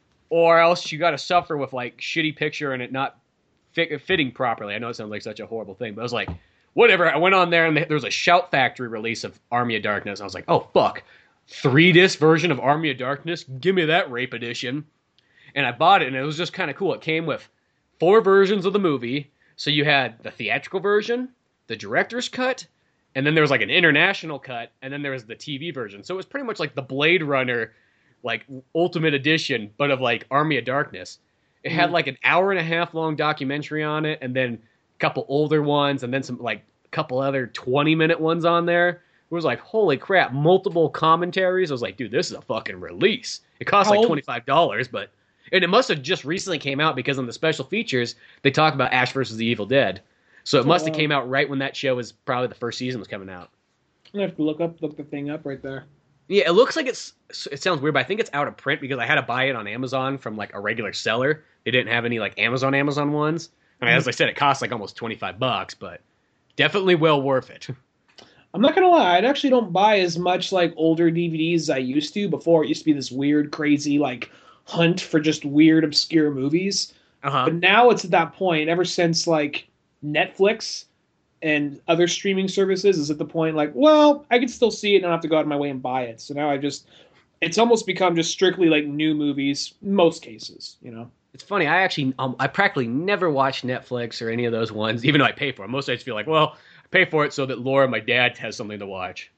or else you got to suffer with like shitty picture and it not fit, fitting properly. I know it sounds like such a horrible thing, but I was like, whatever. I went on there and there was a Shout Factory release of Army of Darkness. I was like, oh fuck, three disc version of Army of Darkness. Give me that rape edition. And I bought it, and it was just kind of cool. It came with four versions of the movie. So you had the theatrical version, the director's cut, and then there was like an international cut, and then there was the T V version. So it was pretty much like the Blade Runner, like Ultimate Edition, but of like Army of Darkness. It mm-hmm. had like an hour and a half long documentary on it, and then a couple older ones, and then some like a couple other twenty minute ones on there. It was like, holy crap, multiple commentaries. I was like, dude, this is a fucking release. It cost like twenty-five dollars, but... And it must have just recently came out because on the special features, they talk about Ash versus the Evil Dead. So it must have came out right when that show was probably the first season was coming out. I have to look up, look the thing up right there. Yeah, it looks like it's, it sounds weird, but I think it's out of print because I had to buy it on Amazon from like a regular seller. They didn't have any like Amazon, Amazon ones. I mean, mm-hmm. as I said, it costs like almost twenty-five bucks, but definitely well worth it. I'm not going to lie. I actually don't buy as much like older D V Ds as I used to. Before it used to be this weird, crazy, like, hunt for just weird, obscure movies. Uh-huh. But now it's at that point, ever since like Netflix and other streaming services is at the point like, well, I can still see it and I don't have to go out of my way and buy it. So now I just, it's almost become just strictly like new movies, most cases, you know? It's funny. I actually, um, I practically never watch Netflix or any of those ones, even though I pay for them. Most I just feel like, well, I pay for it so that Laura, my dad, has something to watch.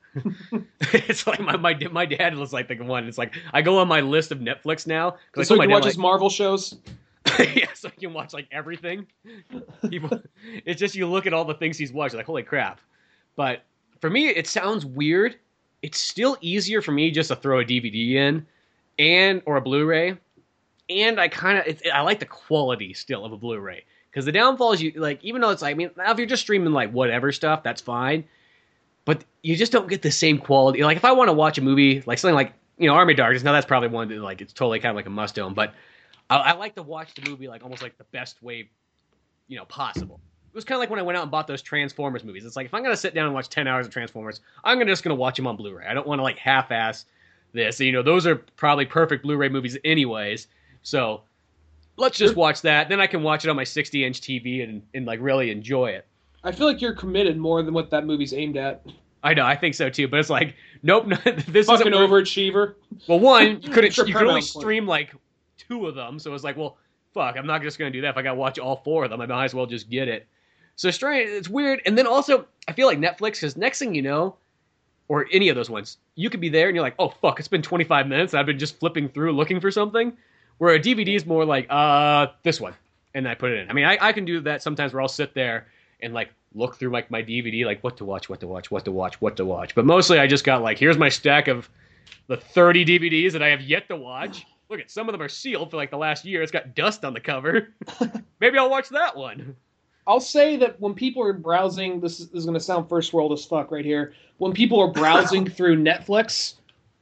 It's like my, my my dad was like the one. It's like I go on my list of Netflix now. Like, so you can watch his Marvel shows. Yeah, so you can watch like everything. People, it's just you look at all the things he's watched, like holy crap. But for me, it sounds weird. It's still easier for me just to throw a D V D in, and or a Blu-ray, and I kind of I like the quality still of a Blu-ray because the downfall is you like even though it's like I mean now if you're just streaming like whatever stuff that's fine, but you just don't get the same quality. Like if I want to watch a movie like something like you know Army of Darkness, now that's probably one that like it's totally kind of like a must own, but I, I like to watch the movie like almost like the best way, you know, possible. It was kind of like when I went out and bought those Transformers movies. It's like if I'm gonna sit down and watch ten hours of Transformers, I'm gonna just gonna watch them on Blu-ray. I don't want to like half-ass this. You know, those are probably perfect Blu-ray movies anyways. So let's just watch that. Then I can watch it on my sixty inch T V and, and like really enjoy it. I feel like you're committed more than what that movie's aimed at. I know, I think so too. But it's like, nope, no, this fucking isn't overachiever. Well, one, you couldn't. Sure, you could only point. stream like two of them, so it's like, well, fuck, I'm not just gonna do that. If I gotta watch all four of them, I might as well just get it. So strange, it's weird. And then also, I feel like Netflix, because next thing you know, or any of those ones, you could be there and you're like, oh fuck, it's been twenty-five minutes. And I've been just flipping through looking for something. Where a D V D is more like, uh, this one, and I put it in. I mean, I, I can do that sometimes where I'll sit there and like look through like my D V D, like what to watch, what to watch, what to watch, what to watch. But mostly I just got like, here's my stack of the thirty D V Ds that I have yet to watch. Look at some of them are sealed for like the last year. It's got dust on the cover. Maybe I'll watch that one. I'll say that when people are browsing, this is, this is going to sound first world as fuck right here. When people are browsing through Netflix,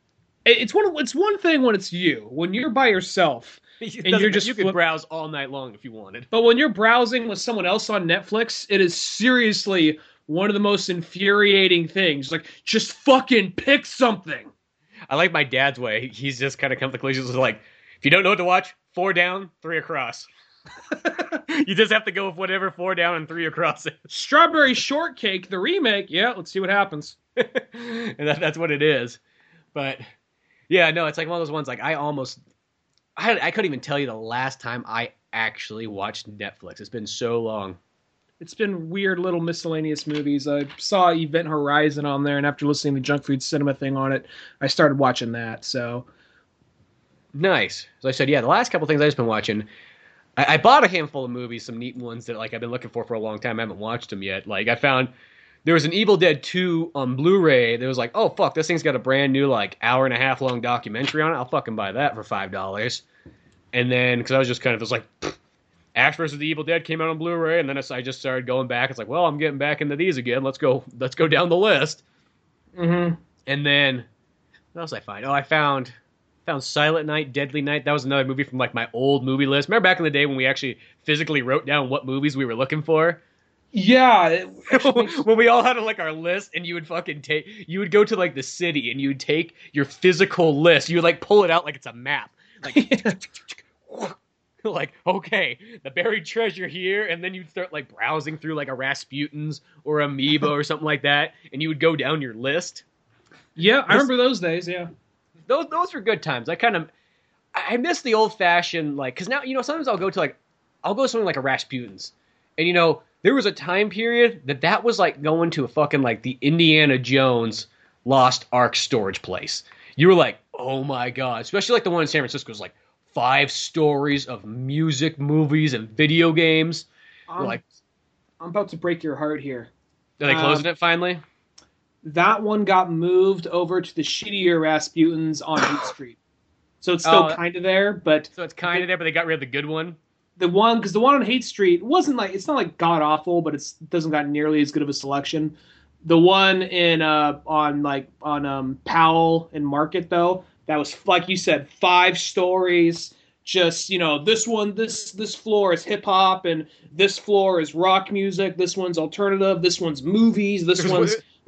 it's one it's one thing when it's you. When you're by yourself and you're just you could flip, browse all night long if you wanted. But when you're browsing with someone else on Netflix, it is seriously one of the most infuriating things. Like, just fucking pick something. I like my dad's way. He's just kind of come to the conclusions like, if you don't know what to watch, four down, three across. You just have to go with whatever four down and three across is. Strawberry Shortcake, the remake. Yeah, let's see what happens. And that, that's what it is. But yeah, no, it's like one of those ones. Like I almost, I, I couldn't even tell you the last time I actually watched Netflix. It's been so long. It's been weird little miscellaneous movies. I saw Event Horizon on there, and after listening to Junk Food Cinema thing on it, I started watching that. So nice. As I said, yeah, the last couple things I've just been watching. I, I bought a handful of movies, some neat ones that like I've been looking for for a long time. I haven't watched them yet. Like I found there was an Evil Dead two on Blu-ray. That was like, oh fuck, this thing's got a brand new like hour and a half long documentary on it. I'll fucking buy that for five dollars. And then because I was just kind of it was like. Pfft, Ash versus the Evil Dead came out on Blu-ray, and then I just started going back. It's like, well, I'm getting back into these again. Let's go. Let's go down the list. Mm-hmm. And then, what else did I find? Oh, I found found Silent Night, Deadly Night. That was another movie from like my old movie list. Remember back in the day when we actually physically wrote down what movies we were looking for? Yeah. It makes... when we all had like our list, and you would fucking take, you would go to like the city, and you would take your physical list. You would like pull it out like it's a map. Like. Like, okay, the buried treasure here, and then you'd start, like, browsing through, like, a Rasputin's or Amoeba or something like that, and you would go down your list. Yeah, I remember those days, yeah. Those those were good times. I kind of, I miss the old-fashioned, like, because now, you know, sometimes I'll go to, like, I'll go to something like a Rasputin's, and, you know, there was a time period that that was, like, going to a fucking, like, the Indiana Jones Lost Ark storage place. You were like, oh, my God. Especially, like, the one in San Francisco was like, five stories of music, movies, and video games. I'm, like, I'm about to break your heart here. Are they closing uh, it finally? That one got moved over to the shittier Rasputin's on eighth Street. So it's still oh, kind of there, but... So it's kind of there, but they got rid of the good one? The one, because the one on eighth Street wasn't like... It's not like god-awful, but it doesn't got nearly as good of a selection. The one in, uh, on, like, on um, Powell and Market, though... That was, like you said, five stories. Just, you know, this one, this this floor is hip hop, and this floor is rock music. This one's alternative. This one's movies. This there's one's one,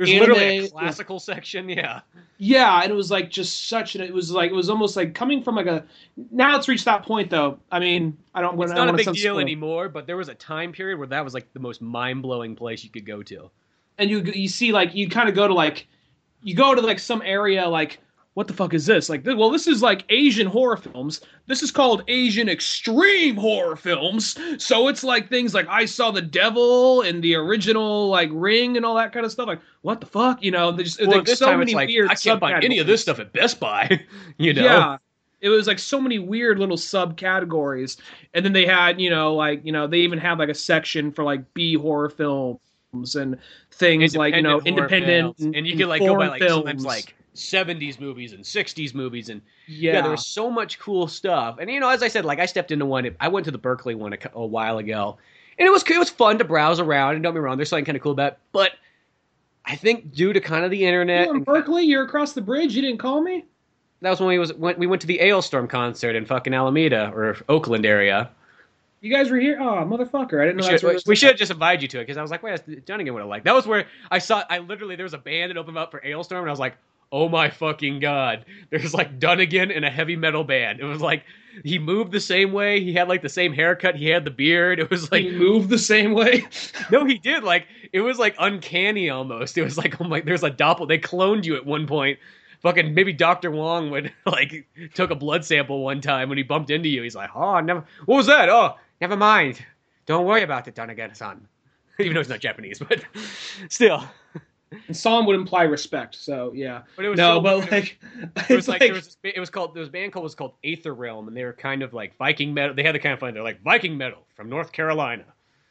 There's anime, literally a classical section, yeah. Yeah, and it was like just such an. It was like it was almost like coming from like a. Now it's reached that point though. I mean, I don't. It's I not don't a big sound deal spoiled. anymore, but there was a time period where that was like the most mind blowing place you could go to. And you you see like you kind of go to like, you go to like some area like. What the fuck is this? Like, well, this is like Asian horror films. This is called Asian extreme horror films. So it's like things like I Saw the Devil and the original like Ring and all that kind of stuff. Like, what the fuck? You know, there's Well, like this so time many it's like, weird. I can't find any of this stuff at Best Buy. You know? Yeah, it was like so many weird little subcategories, and then they had you know like you know they even had like a section for like B horror films and things like you know Independent horror independent films. and, and you and could like go by foreign like films. sometimes like seventies movies and sixties movies and yeah. yeah, there was so much cool stuff. And you know, as I said, like I stepped into one. I went to the Berkeley one a, a while ago, and it was it was fun to browse around. And don't get me wrong, there's something kind of cool about it. But I think due to kind of the internet, You're in Berkeley, you're across the bridge. You didn't call me. that was when we was when we went to the Ailstorm concert in fucking Alameda or Oakland area. You guys were here. Oh, motherfucker! I didn't know We that's should, where it we was. should have just invited you to it because I was like, wait, Dunnigan would have liked. That was where I saw. I literally there was a band that opened up for Ailstorm, and I was like, oh my fucking god! There's like Dunnigan in a heavy metal band. It was like he moved the same way. He had like the same haircut. He had the beard. It was like You moved the same way. no, he did. Like it was like uncanny almost. It was like oh my, there's a doppel. They cloned you at one point. Fucking maybe Doctor Wong would like took a blood sample one time when he bumped into you. He's like, oh, never. What was that? Oh, never mind. Don't worry about it, Dunnigan-san. Even though he's not Japanese, but still. And Psalm would imply respect, so yeah. But it was no, so but weird. like, It was it's like, there was this, it was called there was a band called was called Aether Realm, and they were kind of like Viking metal. They had the kind of fun. They're like Viking metal from North Carolina.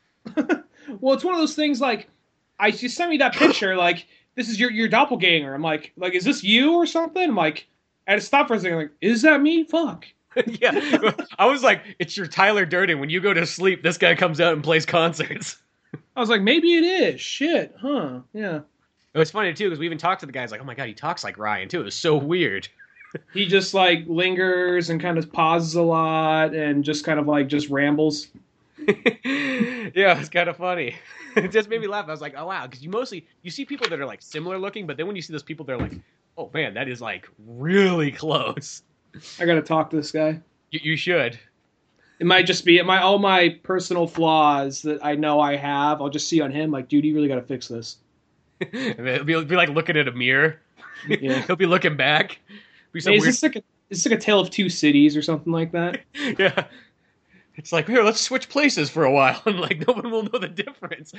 well, it's one of those things. Like, I you sent me that picture. Like, this is your your doppelganger. I'm like, like, is this you or something? I'm like, I had to stop for a second. Like, is that me? Fuck. Yeah, I was like, it's your Tyler Durden. When you go to sleep, this guy comes out and plays concerts. I was like, maybe it is. Shit, huh? Yeah. It was funny too because we even talked to the guys like, oh my god, he talks like Ryan too. It was so weird. He just like lingers and kind of pauses a lot and just kind of like just rambles. Yeah, it's kind of funny. It just made me laugh. I was like, oh wow, because you mostly you see people that are like similar looking, but then when you see those people, they're like, oh man, that is like really close. I gotta talk to this guy. You, you should. It might just be my all my personal flaws that I know I have. I'll just see on him like, dude, you really gotta fix this. It'll be, it'll be like looking at a mirror. Yeah. He'll be looking back. Be some Hey, is weird... this like a is this like a tale of two cities or something like that? Yeah. It's like, here, let's switch places for a while, and like no one will know the difference.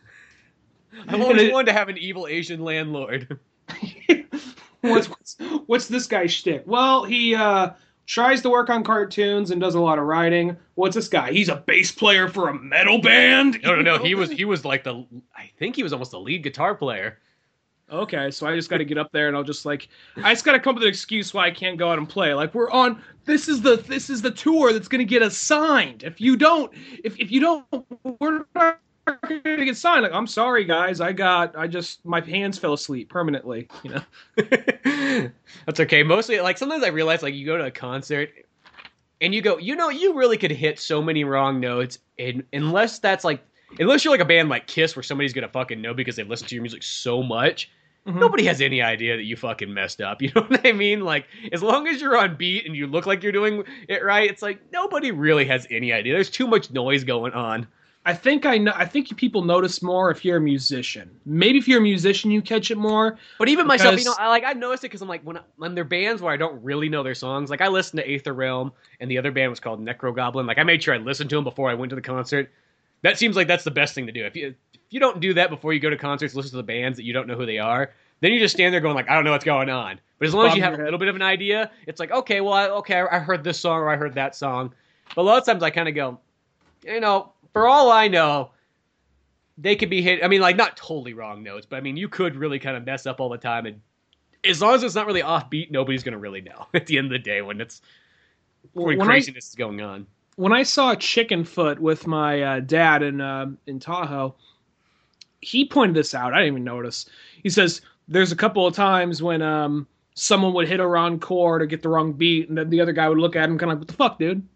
I've always it, wanted to have an evil Asian landlord. what's, what's what's this guy's shtick? Well, he uh, tries to work on cartoons and does a lot of writing. What's this guy? He's a bass player for a metal band. No, no, no. He was he was like the I think he was almost the lead guitar player. Okay, so I just got to get up there and I'll just like I just got to come up with an excuse why I can't go out and play. Like we're on this is the this is the tour that's going to get us signed. If you don't if if you don't we're not going to get signed. Like I'm sorry guys, I got I just my hands fell asleep permanently, you know. That's okay. Mostly like sometimes I realize like you go to a concert and you go, you know, you really could hit so many wrong notes and unless that's like unless you're like a band like Kiss where somebody's going to fucking know because they've listened to your music so much. Mm-hmm. Nobody has any idea that you fucking messed up. You know what I mean? Like, as long as you're on beat and you look like you're doing it right, it's like nobody really has any idea. There's too much noise going on. I think I know. I think people notice more if you're a musician. Maybe if you're a musician, you catch it more. But even because... myself, you know, I like I noticed it because I'm like when when they're bands where I don't really know their songs. Like I listened to Aether Realm, and the other band was called Necro Goblin. Like I made sure I listened to them before I went to the concert. That seems like that's the best thing to do. If you if you don't do that before you go to concerts, listen to the bands that you don't know who they are, then you just stand there going like, I don't know what's going on. But as long as you have a little bit of an idea, it's like, okay, well, I, okay, I heard this song or I heard that song. But a lot of times I kind of go, you know, for all I know, they could be hit. I mean, like not totally wrong notes, but I mean, you could really kind of mess up all the time. And as long as it's not really offbeat, nobody's going to really know at the end of the day when it's when, when craziness I... is going on. When I saw Chickenfoot with my uh, dad in uh, in Tahoe, he pointed this out. I didn't even notice. He says there's a couple of times when um, someone would hit a wrong chord or get the wrong beat, and then the other guy would look at him kind of like, "What the fuck, dude?"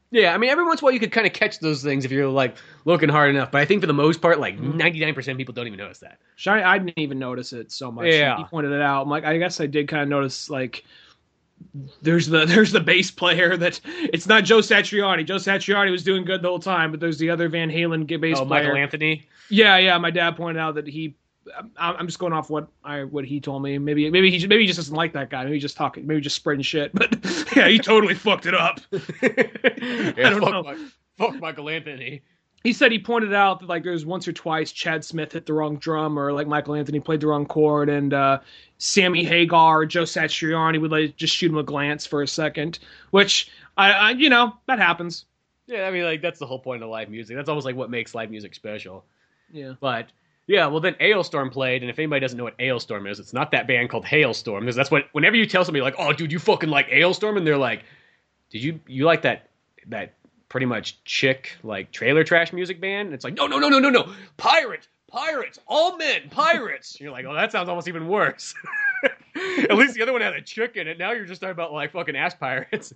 Yeah, I mean, every once in a while you could kind of catch those things if you're like looking hard enough. But I think for the most part, like ninety-nine percent of people don't even notice that. Shiny, I didn't even notice it so much. Yeah. He pointed it out. I'm like, I guess I did kind of notice, like, there's the there's the bass player that it's not Joe Satriani. Joe Satriani was doing good the whole time, but there's the other Van Halen bass oh, player. Michael Anthony? Yeah, yeah. My dad pointed out that he. I'm just going off what I what he told me. Maybe maybe he maybe he just doesn't like that guy. Maybe he's just talking. Maybe just spreading shit. But yeah, he totally fucked it up. yeah, I don't fuck know. My, fuck Michael Anthony. He said he pointed out that like there's once or twice Chad Smith hit the wrong drum, or like Michael Anthony played the wrong chord, and uh, Sammy Hagar or Joe Satriani would like just shoot him a glance for a second, which I, I you know that happens. Yeah, I mean like that's the whole point of live music. That's almost like what makes live music special. Yeah, but. Yeah, well then Ailstorm played, and if anybody doesn't know what Ailstorm is, it's not that band called Hailstorm, because that's what, whenever you tell somebody like, oh dude, you fucking like Ailstorm, and they're like, did you, you like that, that pretty much chick, like, trailer trash music band? And it's like, no, no, no, no, no, no, pirates, pirates, all men, pirates. And you're like, oh, that sounds almost even worse. At least the other one had a chick in it, now you're just talking about, like, fucking ass pirates.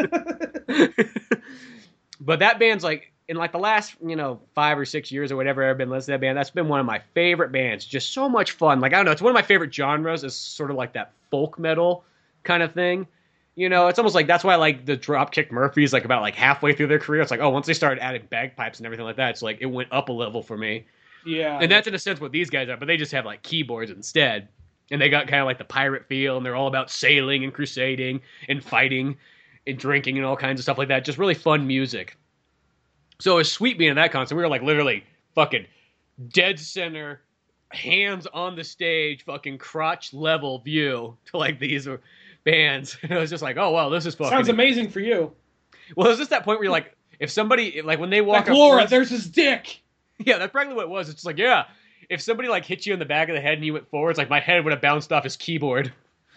But that band's like, in like the last, you know, five or six years or whatever I've been listening to that band, that's been one of my favorite bands. Just so much fun. Like, I don't know, it's one of my favorite genres. It's sort of like that folk metal kind of thing. You know, it's almost like, that's why I like the Dropkick Murphys, like about like halfway through their career. It's like, oh, once they started adding bagpipes and everything like that, it's like, it went up a level for me. Yeah. And that's in a sense what these guys are, but they just have like keyboards instead. And they got kind of like the pirate feel, and they're all about sailing and crusading and fighting and drinking and all kinds of stuff like that. Just really fun music. So it was sweet being at that concert. We were like literally fucking dead center, hands on the stage, fucking crotch level view to like these bands. And it was just like, oh wow, this is fucking. Sounds amazing for you. Well, it was just that point where you're like, if somebody like when they walk like up, Laura, first, there's his dick. Yeah, that's practically what it was. It's just like, yeah, if somebody like hit you in the back of the head and you went forward, it's like my head would have bounced off his keyboard.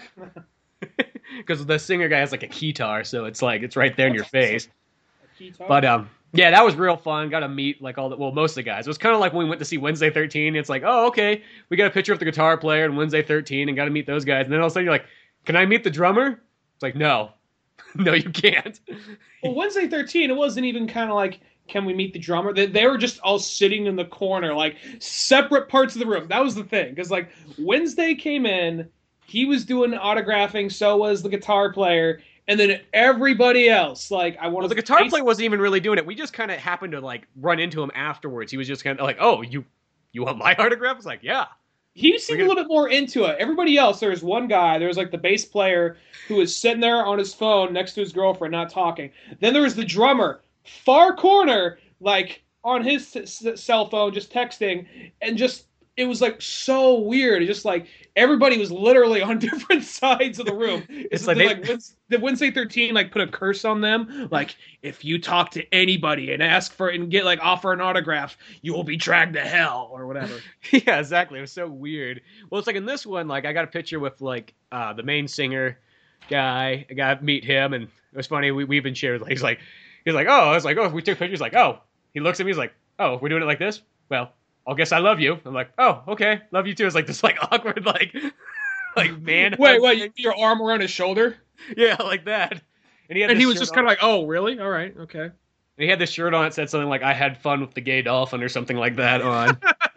Because the singer guy has like a keytar, so it's like it's right there in your face. But um, yeah, that was real fun. Got to meet like all the well, most of the guys. It was kind of like when we went to see Wednesday thirteen. It's like, oh, okay, we got a picture of the guitar player and Wednesday thirteen, and got to meet those guys. And then all of a sudden you're like, can I meet the drummer? It's like, no, no, you can't. Well, Wednesday thirteen, it wasn't even kind of like, can we meet the drummer? They, they were just all sitting in the corner, like separate parts of the room. That was the thing, because like Wednesday came in, he was doing autographing, so was the guitar player. And then everybody else, like, I want well, the guitar face- player wasn't even really doing it. We just kind of happened to, like, run into him afterwards. He was just kind of like, oh, you you want my autograph? It's like, yeah. He seemed gonna- a little bit more into it. Everybody else, there was one guy, there was, like, the bass player who was sitting there on his phone next to his girlfriend, not talking. Then there was the drummer, far corner, like, on his s- cell phone, just texting, and just, it was, like, so weird. It just, like, everybody was literally on different sides of the room. It's, it's like, they, like the Wednesday thirteen like put a curse on them. Like, if you talk to anybody and ask for and get like offer an autograph, you will be dragged to hell or whatever. Yeah, exactly. It was so weird. Well, it's like in this one, like I got a picture with like uh, the main singer guy. I got to meet him, and it was funny. We we even shared. Like, he's like, he's like, oh, I was like, oh, we took pictures. Like, oh, he looks at me. He's like, oh, we're doing it like this. Well. I guess I love you. I'm like, oh, okay, love you too. It's like this, like awkward, like, like man. Wait, wait, you put your arm around his shoulder? Yeah, like that. And he, had and he was just kind of like, oh, really? All right, okay. And he had this shirt on that said something like, "I had fun with the gay dolphin" or something like that on.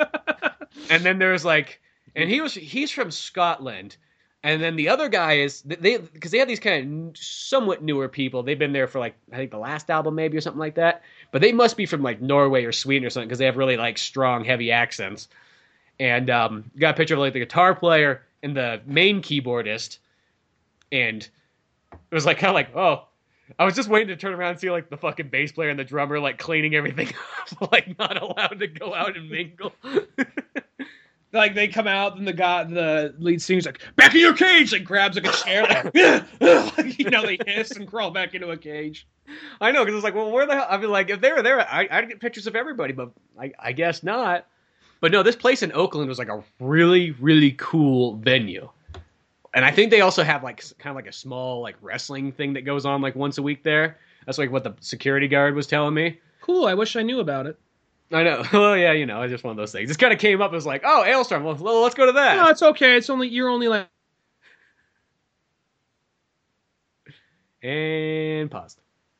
And then there's like, and he was he's from Scotland, and then the other guy is they because they have these kind of somewhat newer people. They've been there for like I think the last album maybe or something like that. But they must be from like Norway or Sweden or something because they have really like strong, heavy accents. And um, got a picture of like the guitar player and the main keyboardist, and it was like kind of like, oh, I was just waiting to turn around and see like the fucking bass player and the drummer like cleaning everything up, like not allowed to go out and mingle. Like they come out and the guy, the lead singer's like, back in your cage, like grabs like a chair, like, you know, they hiss and crawl back into a cage. I know, because it's like, well, where the hell? I mean, like, if they were there, I, I'd get pictures of everybody, but I, I guess not. But no, this place in Oakland was like a really, really cool venue. And I think they also have like kind of like a small like wrestling thing that goes on like once a week there. That's like what the security guard was telling me. Cool, I wish I knew about it. I know. Well, yeah, you know, it's just one of those things. It kind of came up as like, oh, Ailstorm, well, let's go to that. No, it's okay. It's only, you're only like... And paused.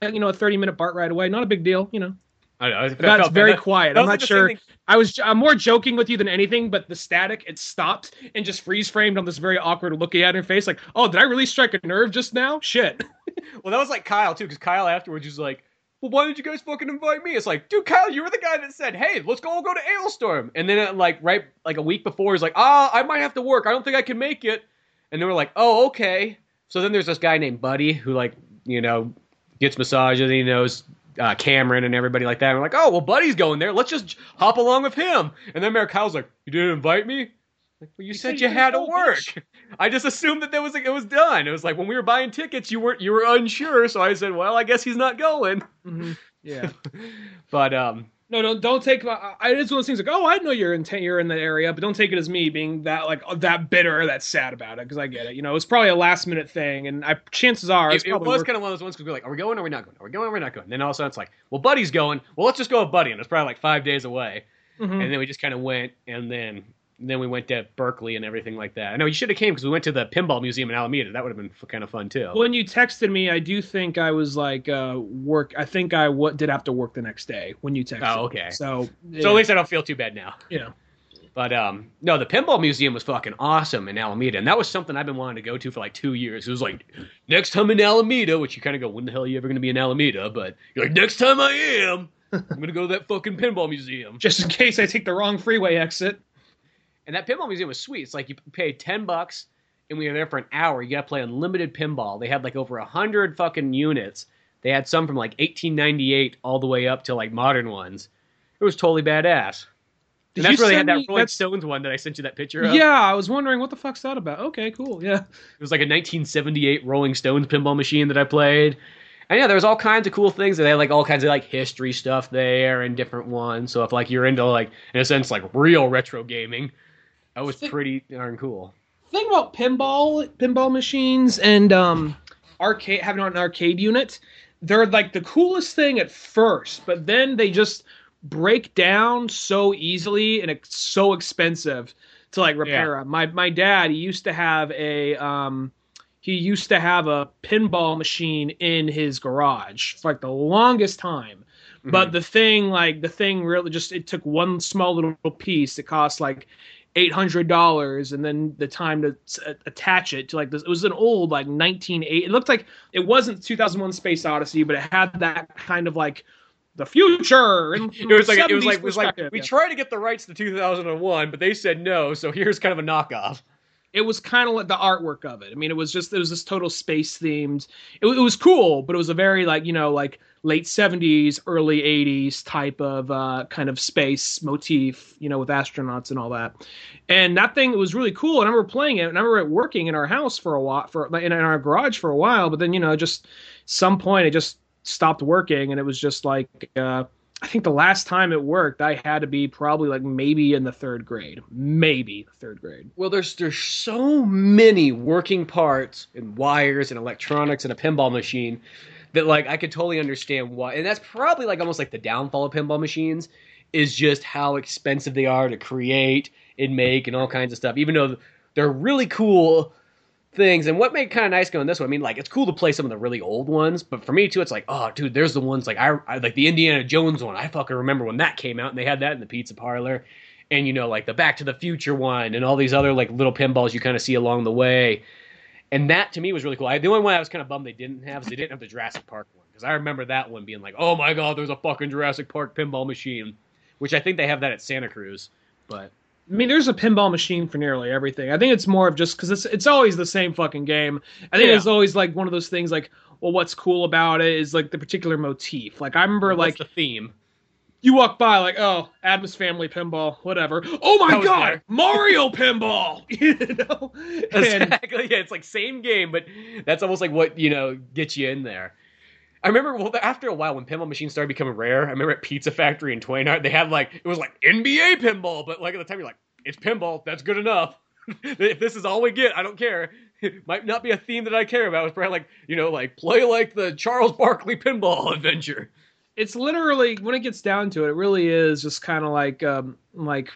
you know, a thirty minute BART ride away. Not a big deal, you know. I know. It got very that, quiet. That I'm not sure. Thing. I was I'm more joking with you than anything, but the static, it stopped and just freeze framed on this very awkward looking at her face. Like, oh, did I really strike a nerve just now? Shit. Well, that was like Kyle too, because Kyle afterwards was like, well, why did you guys fucking invite me? It's like, dude, Kyle, you were the guy that said, hey, let's go all go to Ailstorm. And then uh, like right like a week before, he's like, ah, oh, I might have to work. I don't think I can make it. And they were like, oh, okay. So then there's this guy named Buddy who like, you know, gets massages and he knows Uh, Cameron and everybody like that. And we're like, oh, well, Buddy's going there. Let's just hop along with him. And then Mayor Kyle's like, you didn't invite me? Like, well, you, you said, said you had to work. Bitch. I just assumed that there was it was done. It was like when we were buying tickets, you weren't you were unsure. So I said, well, I guess he's not going. Mm-hmm. Yeah, but um, no, no, don't take. I, it's one of those things like, oh, I know you're in you're in the area, but don't take it as me being that like that bitter, that sad about it, because I get it. You know, it's probably a last minute thing, and I chances are it, it was kind of one of those ones because we're like, are we going or are we not going? Are we going or are we not going? And then all of a sudden it's like, well, Buddy's going. Well, let's just go with Buddy, and it's probably like five days away. Mm-hmm. And then we just kind of went, and then then we went to Berkeley and everything like that. I know you should have came because we went to the Pinball Museum in Alameda. That would have been f- kind of fun too. When you texted me, I do think I was like uh, work. I think I w- did have to work the next day when you texted. Oh, okay. Me. So yeah. So at least I don't feel too bad now. Yeah. But um, no, the Pinball Museum was fucking awesome in Alameda, and that was something I've been wanting to go to for like two years. It was like, next time in Alameda, which you kind of go, when the hell are you ever going to be in Alameda? But you're like, next time I am, I'm going to go to that fucking Pinball Museum. Just in case I take the wrong freeway exit. And that Pinball Museum was sweet. It's like you paid ten bucks, and we were there for an hour. You got to play unlimited pinball. They had like over a hundred fucking units. They had some from like eighteen ninety-eight all the way up to like modern ones. It was totally badass. And that's where they had that Rolling that's... Stones one that I sent you that picture of. Yeah, I was wondering what the fuck's that about. Okay, cool. Yeah, it was like a nineteen seventy-eight Rolling Stones pinball machine that I played. And yeah, there was all kinds of cool things. They had like all kinds of like history stuff there and different ones. So if like you're into like in a sense like real retro gaming, that was Think, pretty darn cool. Thing about pinball pinball machines and um arcade having an arcade unit, they're like the coolest thing at first, but then they just break down so easily and it's so expensive to like repair. Yeah. My my dad, he used to have a um he used to have a pinball machine in his garage for like the longest time. Mm-hmm. But the thing like the thing really just it took one small little piece. It cost like eight hundred dollars, and then the time to uh, attach it to like this. It was an old like nineteen eighty. It looked like it wasn't two thousand one Space Odyssey, but it had that kind of like the future. And it was like it was like it was like we yeah. tried to get the rights to two thousand one, but they said no. So here's kind of a knockoff. It was kind of like the artwork of it. I mean, it was just it was this total space themed. It, it was cool, but it was a very like you know like late seventies, early eighties type of uh, kind of space motif, you know, with astronauts and all that. And that thing was really cool. And I remember playing it, and I remember it working in our house for a while, for in our garage for a while. But then you know, just some point it just stopped working, and it was just like. Uh, I think the last time it worked, I had to be probably like maybe in the third grade. Maybe the third grade. Well, there's there's so many working parts and wires and electronics in a pinball machine that like I could totally understand why. And that's probably like almost like the downfall of pinball machines is just how expensive they are to create and make and all kinds of stuff. Even though they're really cool things, and what made it kind of nice going this way, I mean, like, it's cool to play some of the really old ones, but for me, too, it's like, oh, dude, there's the ones, like, I, I like the Indiana Jones one, I fucking remember when that came out, and they had that in the pizza parlor, and, you know, like, the Back to the Future one, and all these other, like, little pinballs you kind of see along the way, and that, to me, was really cool. I, the only one I was kind of bummed they didn't have is they didn't have the Jurassic Park one, because I remember that one being like, oh my god, there's a fucking Jurassic Park pinball machine, which I think they have that at Santa Cruz, but... I mean, there's a pinball machine for nearly everything. I think it's more of just because it's it's always the same fucking game. I think yeah. It's always like one of those things like, well, what's cool about it is like the particular motif. Like I remember What's like the theme. You walk by like, oh, Addams Family pinball, whatever. Oh my god, there. Mario pinball. You know, exactly. And, yeah, it's like same game, but that's almost like what you know gets you in there. I remember, well, after a while, when pinball machines started becoming rare, I remember at Pizza Factory in Twainhart, they had, like, it was like N B A pinball, but, like, at the time, you're like, it's pinball, that's good enough. If this is all we get, I don't care. It might not be a theme that I care about. It's probably like, you know, like, play like the Charles Barkley pinball adventure. It's literally, when it gets down to it, it really is just kind of like, um, like,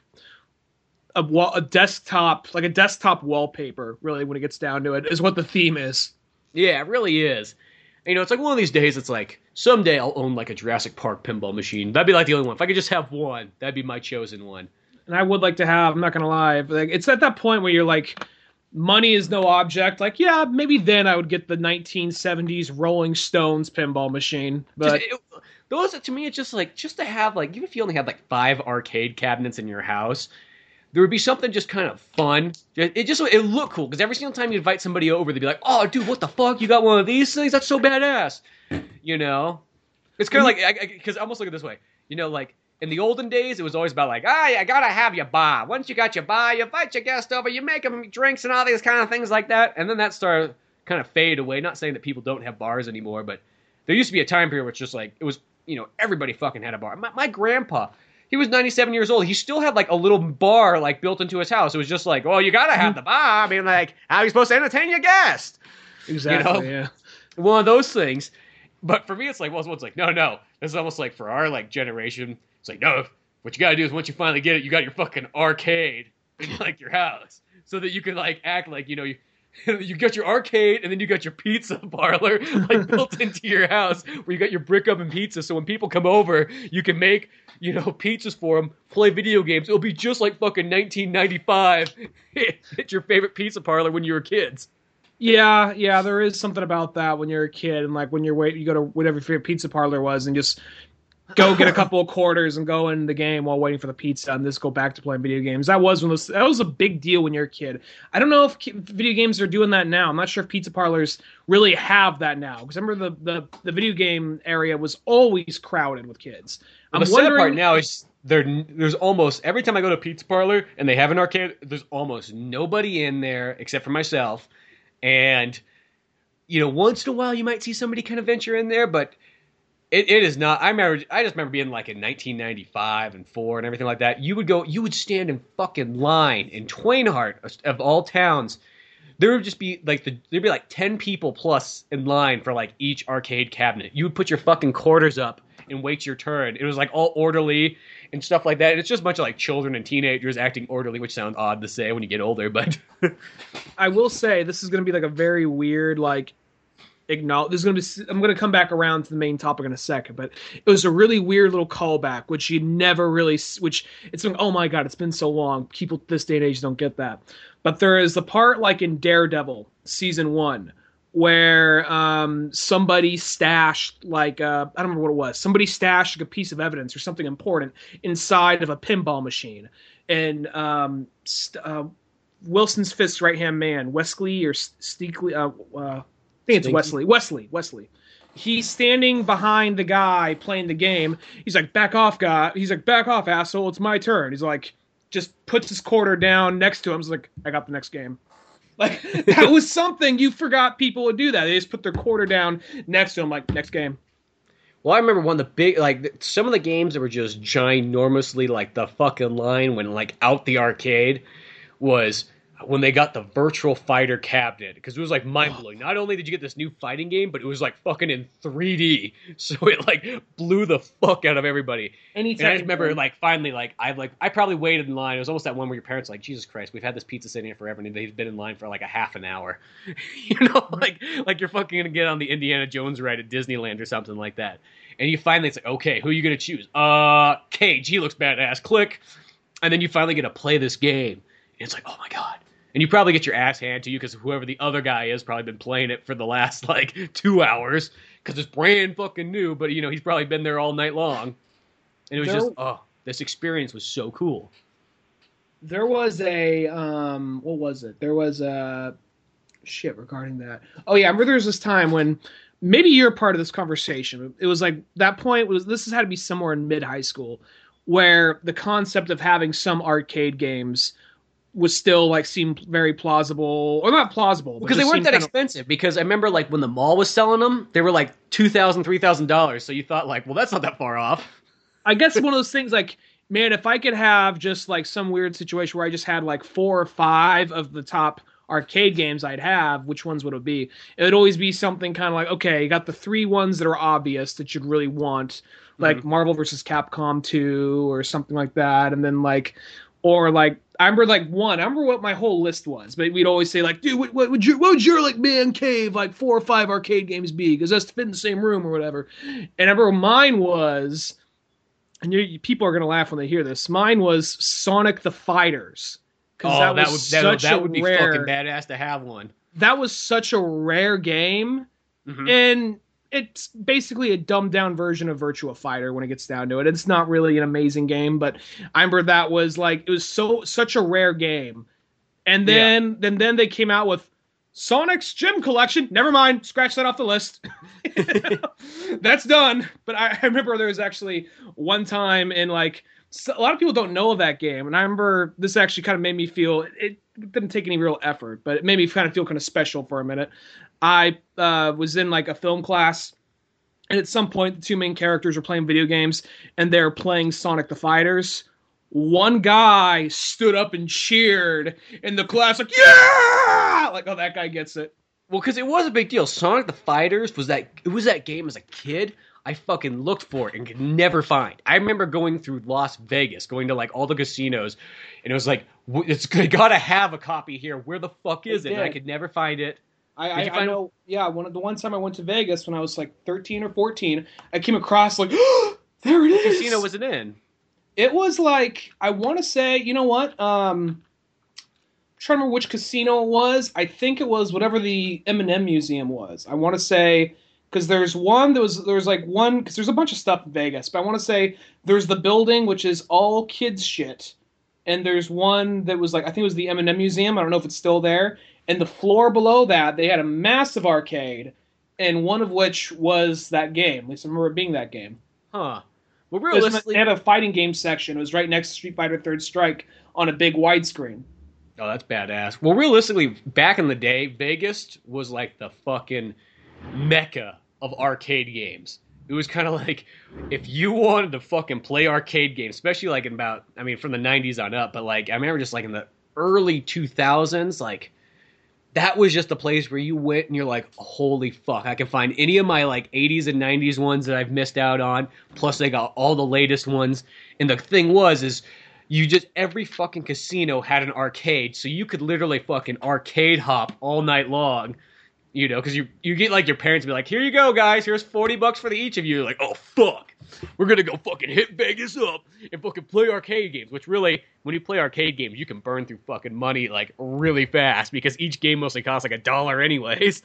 a, wall, a desktop, like a desktop wallpaper, really, when it gets down to it, is what the theme is. Yeah, it really is. And, you know, it's like one of these days. It's like someday I'll own like a Jurassic Park pinball machine. That'd be like the only one. If I could just have one, that'd be my chosen one. And I would like to have. I'm not gonna lie. But like, it's at that point where you're like, money is no object. Like, yeah, maybe then I would get the nineteen seventies Rolling Stones pinball machine. But just, it, those to me, it's just like just to have like even if you only had like five arcade cabinets in your house, there would be something just kind of fun. It, it just it looked cool because every single time you invite somebody over, they'd be like, "Oh, dude, what the fuck? You got one of these things? That's so badass." You know, it's kind of like because I, I almost look at it this way. You know, like. In the olden days, it was always about like, ah, you gotta have your bar. Once you got your bar, you invite your guest over, you make them drinks and all these kind of things like that. And then that started kind of fade away. Not saying that people don't have bars anymore, but there used to be a time period where it's just like, it was, you know, everybody fucking had a bar. My, my grandpa, he was ninety-seven years old. He still had like a little bar like built into his house. It was just like, well, you gotta have the bar. I mean, like, how are you supposed to entertain your guest? Exactly, you know? yeah. One of those things. But for me, it's like, well, it's like, no, no. This is almost like for our like generation. It's like, no, what you gotta do is once you finally get it, you got your fucking arcade in like your house, so that you can like act like you know you you got your arcade and then you got your pizza parlor like built into your house where you got your brick oven pizza. So when people come over, you can make you know pizzas for them, play video games. It'll be just like fucking nineteen ninety-five at your favorite pizza parlor when you were kids. Yeah, yeah, there is something about that when you're a kid and like when you're wait, you go to whatever your favorite pizza parlor was and just go get a couple of quarters and go in the game while waiting for the pizza and just go back to playing video games. That was one of those, that was a big deal when you're a kid. I don't know if video games are doing that now. I'm not sure if pizza parlors really have that now. Because I remember the, the, the video game area was always crowded with kids. Well, I'm the wondering, sad part now is there. There's almost every time I go to a pizza parlor and they have an arcade, there's almost nobody in there except for myself. And you know, once in a while you might see somebody kind of venture in there, but It it is not. I remember. I just remember being like in nineteen ninety-five and four and everything like that. You would go. You would stand in fucking line in Twain Harte of all towns. There would just be like the there'd be like ten people plus in line for like each arcade cabinet. You would put your fucking quarters up and wait your turn. It was like all orderly and stuff like that. And it's just a bunch of like children and teenagers acting orderly, which sounds odd to say when you get older. But I will say this is going to be like a very weird like. Acknowledge. This is going to be. I'm going to come back around to the main topic in a second, but it was a really weird little callback, which you never really. Which it's like, oh my god, it's been so long. People this day and age don't get that. But there is a part like in Daredevil season one where um, somebody stashed like uh, I don't remember what it was. Somebody stashed like, a piece of evidence or something important inside of a pinball machine, and um, st- uh, Wilson's Fisk's right hand man, Wesley or Steakley. Uh, uh, I think it's Wesley. Wesley. Wesley. He's standing behind the guy playing the game. He's like, back off, guy. He's like, back off, asshole. It's my turn. He's like, just puts his quarter down next to him. He's like, I got the next game. Like, that was something you forgot people would do that. They just put their quarter down next to him, like, next game. Well, I remember one of the big, like, some of the games that were just ginormously, like, the fucking line when, like, out the arcade was when they got the Virtual Fighter cabinet, because it was like mind-blowing. Not only did you get this new fighting game, but it was like fucking in three D, so it like blew the fuck out of everybody. Anytime, and I just remember like finally like I like I probably waited in line. It was almost that one where your parents were like, Jesus Christ, we've had this pizza sitting here forever, and they've been in line for like a half an hour. You know, like like you're fucking gonna get on the Indiana Jones ride at Disneyland or something like that. And you finally it's like, okay, who are you gonna choose? Uh, Cage, he looks badass. Click, and then you finally get to play this game. And it's like, oh my god. And you probably get your ass handed to you because whoever the other guy is probably been playing it for the last, like, two hours. Because it's brand fucking new, but, you know, he's probably been there all night long. And it was there, just, oh, this experience was so cool. There was a, um, what was it? There was a, shit, regarding that. Oh, yeah, I remember there was this time when, maybe you're part of this conversation. It was like, that point was, this has had to be somewhere in mid-high school, where the concept of having some arcade games was still like seemed very plausible, or not plausible because they weren't that expensive. Of... Because I remember like when the mall was selling them, they were like two thousand, three thousand dollars. So you thought like, well, that's not that far off. I guess one of those things like, man, if I could have just like some weird situation where I just had like four or five of the top arcade games I'd have, which ones would it be? It would always be something kind of like, okay, you got the three ones that are obvious that you'd really want, like mm-hmm. Marvel versus Capcom two or something like that, and then like Or like I remember like one. I remember what my whole list was, but we'd always say like, dude, what, what would your what would your like man cave like four or five arcade games be? Because that's fit in the same room or whatever. And I remember mine was, and you, people are gonna laugh when they hear this. Mine was Sonic the Fighters. Oh, that, that would that, that would be rare, fucking badass to have one. That was such a rare game, mm-hmm. and it's basically a dumbed down version of Virtua Fighter when it gets down to it. It's not really an amazing game, but I remember that was like it was so such a rare game. And then yeah. then then they came out with Sonic's Gym Collection. Never mind, scratch that off the list. That's done. But I, I remember there was actually one time in like so a lot of people don't know of that game, and I remember this actually kind of made me feel it didn't take any real effort, but it made me kind of feel kind of special for a minute. I uh, was in like a film class, and at some point the two main characters were playing video games, and they're playing Sonic the Fighters. One guy stood up and cheered in the class, like, yeah! Like, oh, that guy gets it. Well, because it was a big deal. Sonic the Fighters was that, it was that game as a kid I fucking looked for it and could never find. I remember going through Las Vegas, going to like all the casinos, and it was like, it's they gotta have a copy here. Where the fuck is it? it? And I could never find it. I, I, I know, yeah, one, the one time I went to Vegas when I was like thirteen or fourteen, I came across like, oh, there it is! What casino was it in? It was like, I want to say, you know what? Um, I'm trying to remember which casino it was. I think it was whatever the M and M Museum was. I want to say, because there's one, there was, there was like one, because there's a bunch of stuff in Vegas, but I want to say there's the building, which is all kids shit. And there's one that was like, I think it was the M and M Museum. I don't know if it's still there. And the floor below that, they had a massive arcade, and one of which was that game. At least I remember it being that game. Huh. Well, realistically, they had a fighting game section. It was right next to Street Fighter Third Strike on a big widescreen. Oh, that's badass. Well, realistically, back in the day, Vegas was like the fucking mecca of arcade games. It was kind of like, if you wanted to fucking play arcade games, especially like in about, I mean, from the nineties on up, but like, I remember just like in the early two thousands, like, that was just the place where you went and you're like, holy fuck, I can find any of my like eighties and nineties ones that I've missed out on, plus they got all the latest ones. And the thing was, is you just, every fucking casino had an arcade, so you could literally fucking arcade hop all night long. You know, because you, you get like your parents be like, here you go, guys, here's forty bucks for the each of you. You're like, oh, fuck, we're going to go fucking hit Vegas up and fucking play arcade games, which really, when you play arcade games, you can burn through fucking money like really fast because each game mostly costs like a dollar anyways.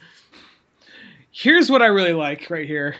Here's what I really like right here.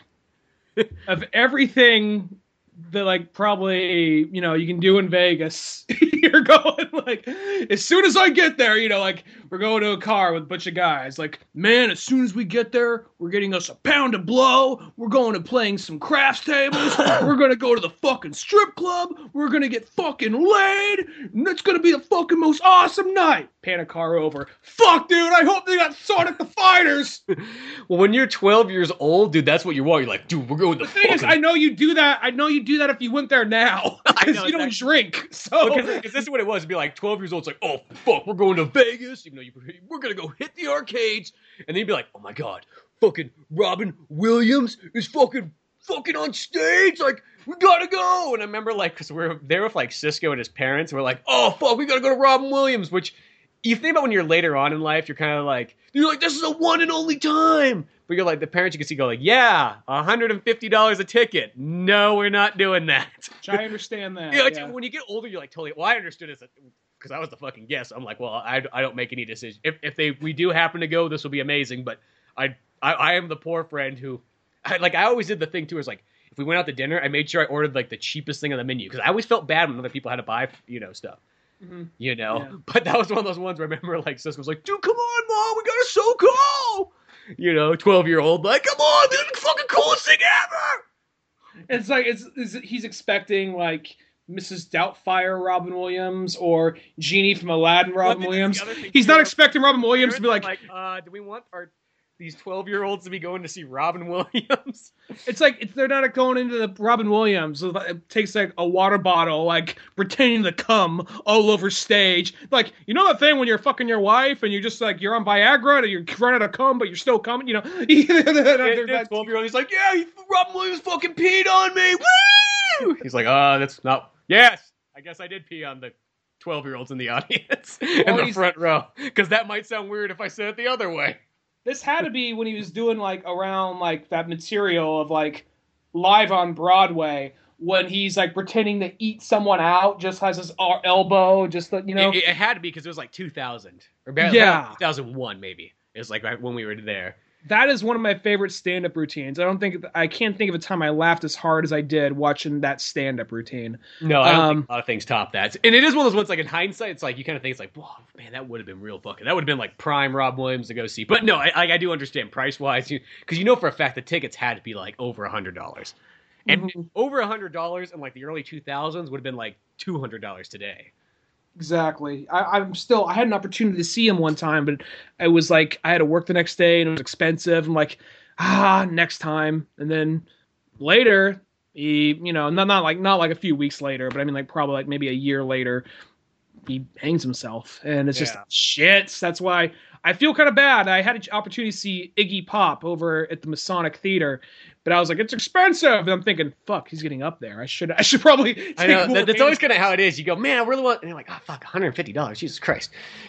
Of everything that like probably, you know, you can do in Vegas, you're going like, as soon as I get there, you know, like we're going to a car with a bunch of guys, like, man, as soon as we get there, we're getting us a pound of blow, we're going to playing some crafts tables, we're going to go to the fucking strip club, we're going to get fucking laid, and it's going to be the fucking most awesome night. Pan a car over. Fuck, dude, I hope they got Sonic the Fighters. Well, when you're twelve years old, dude, that's what you want. You're like, dude, we're going to the thing fucking... is, I know you do that. I know you do that if you went there now. Because you don't drink. So Because this is what it was. It'd be like twelve years old. It's like, oh, fuck, we're going to Vegas. Even though you, we're going to go hit the arcades. And then you'd be like, oh, my God, fucking Robin Williams is fucking fucking on stage. Like, we gotta go. And I remember, like, because we we're there with, like, Cisco and his parents. We're like, oh, fuck, we gotta go to Robin Williams, which... You think about when you're later on in life, you're kind of like, you're like, this is a one and only time. But you're like, the parents you can see go like, yeah, one hundred fifty dollars a ticket. No, we're not doing that. Which I understand that. Yeah, yeah. When you get older, you're like, totally, well, I understood it because I was the fucking guest. I'm like, well, I, I don't make any decisions. If if they we do happen to go, this will be amazing. But I I, I am the poor friend who, I, like, I always did the thing too, is like, if we went out to dinner, I made sure I ordered like the cheapest thing on the menu because I always felt bad when other people had to buy, you know, stuff. Mm-hmm. You know, yeah. But that was one of those ones where I remember like Cisco was like, dude, come on, Mom, we got a so cool. You know, twelve year old, like, come on, this is the fucking coolest thing ever. It's like, it's, it's he's expecting like Missus Doubtfire Robin Williams or Genie from Aladdin Robin well, Williams. He's not expecting Robin Williams to be like, like uh, do we want our these twelve year olds to be going to see Robin Williams? It's like, it's, they're not going into the Robin Williams. It takes like a water bottle, like pretending to cum all over stage. Like, you know that thing when you're fucking your wife and you're just like, you're on Viagra and you're running out of cum, but you're still coming, you know? twelve year old, he's like, yeah, Robin Williams fucking peed on me. Woo! He's like, uh, that's not, yes, I guess I did pee on the twelve-year-olds in the audience in the front row. Because that might sound weird if I said it the other way. This had to be when he was doing, like, around, like, that material of, like, Live on Broadway, when he's, like, pretending to eat someone out, just has his elbow, just, you know. It, it had to be because it was, like, two thousand. Or about, yeah. two thousand one, maybe. It was, like, right when we were there. That is one of my favorite stand-up routines. I don't think I can't think of a time I laughed as hard as I did watching that stand-up routine. No, I don't um, think a lot of things top that. And it is one of those ones, like, in hindsight, it's like, you kind of think, it's like, whoa, man, that would have been real fucking, that would have been, like, prime Rob Williams to go see. But no, I, I do understand price-wise, because you know for a fact the tickets had to be, like, over one hundred dollars. And mm-hmm. over one hundred dollars in, like, the early two thousands would have been, like, two hundred dollars today. Exactly. I, I'm still, I had an opportunity to see him one time, but it was like, I had to work the next day and it was expensive. I'm like, ah, next time. And then later, he, you know, not, not like, not like a few weeks later, but I mean like probably like maybe a year later, he hangs himself. And it's just yeah. shit. That's why I feel kind of bad. I had an opportunity to see Iggy Pop over at the Masonic Theater, but I was like, it's expensive. And I'm thinking, fuck, he's getting up there. I should, I should probably. Take I know that, that's always kind of how it is. You go, man, I really want, and you're like, oh fuck, one hundred fifty dollars, Jesus Christ.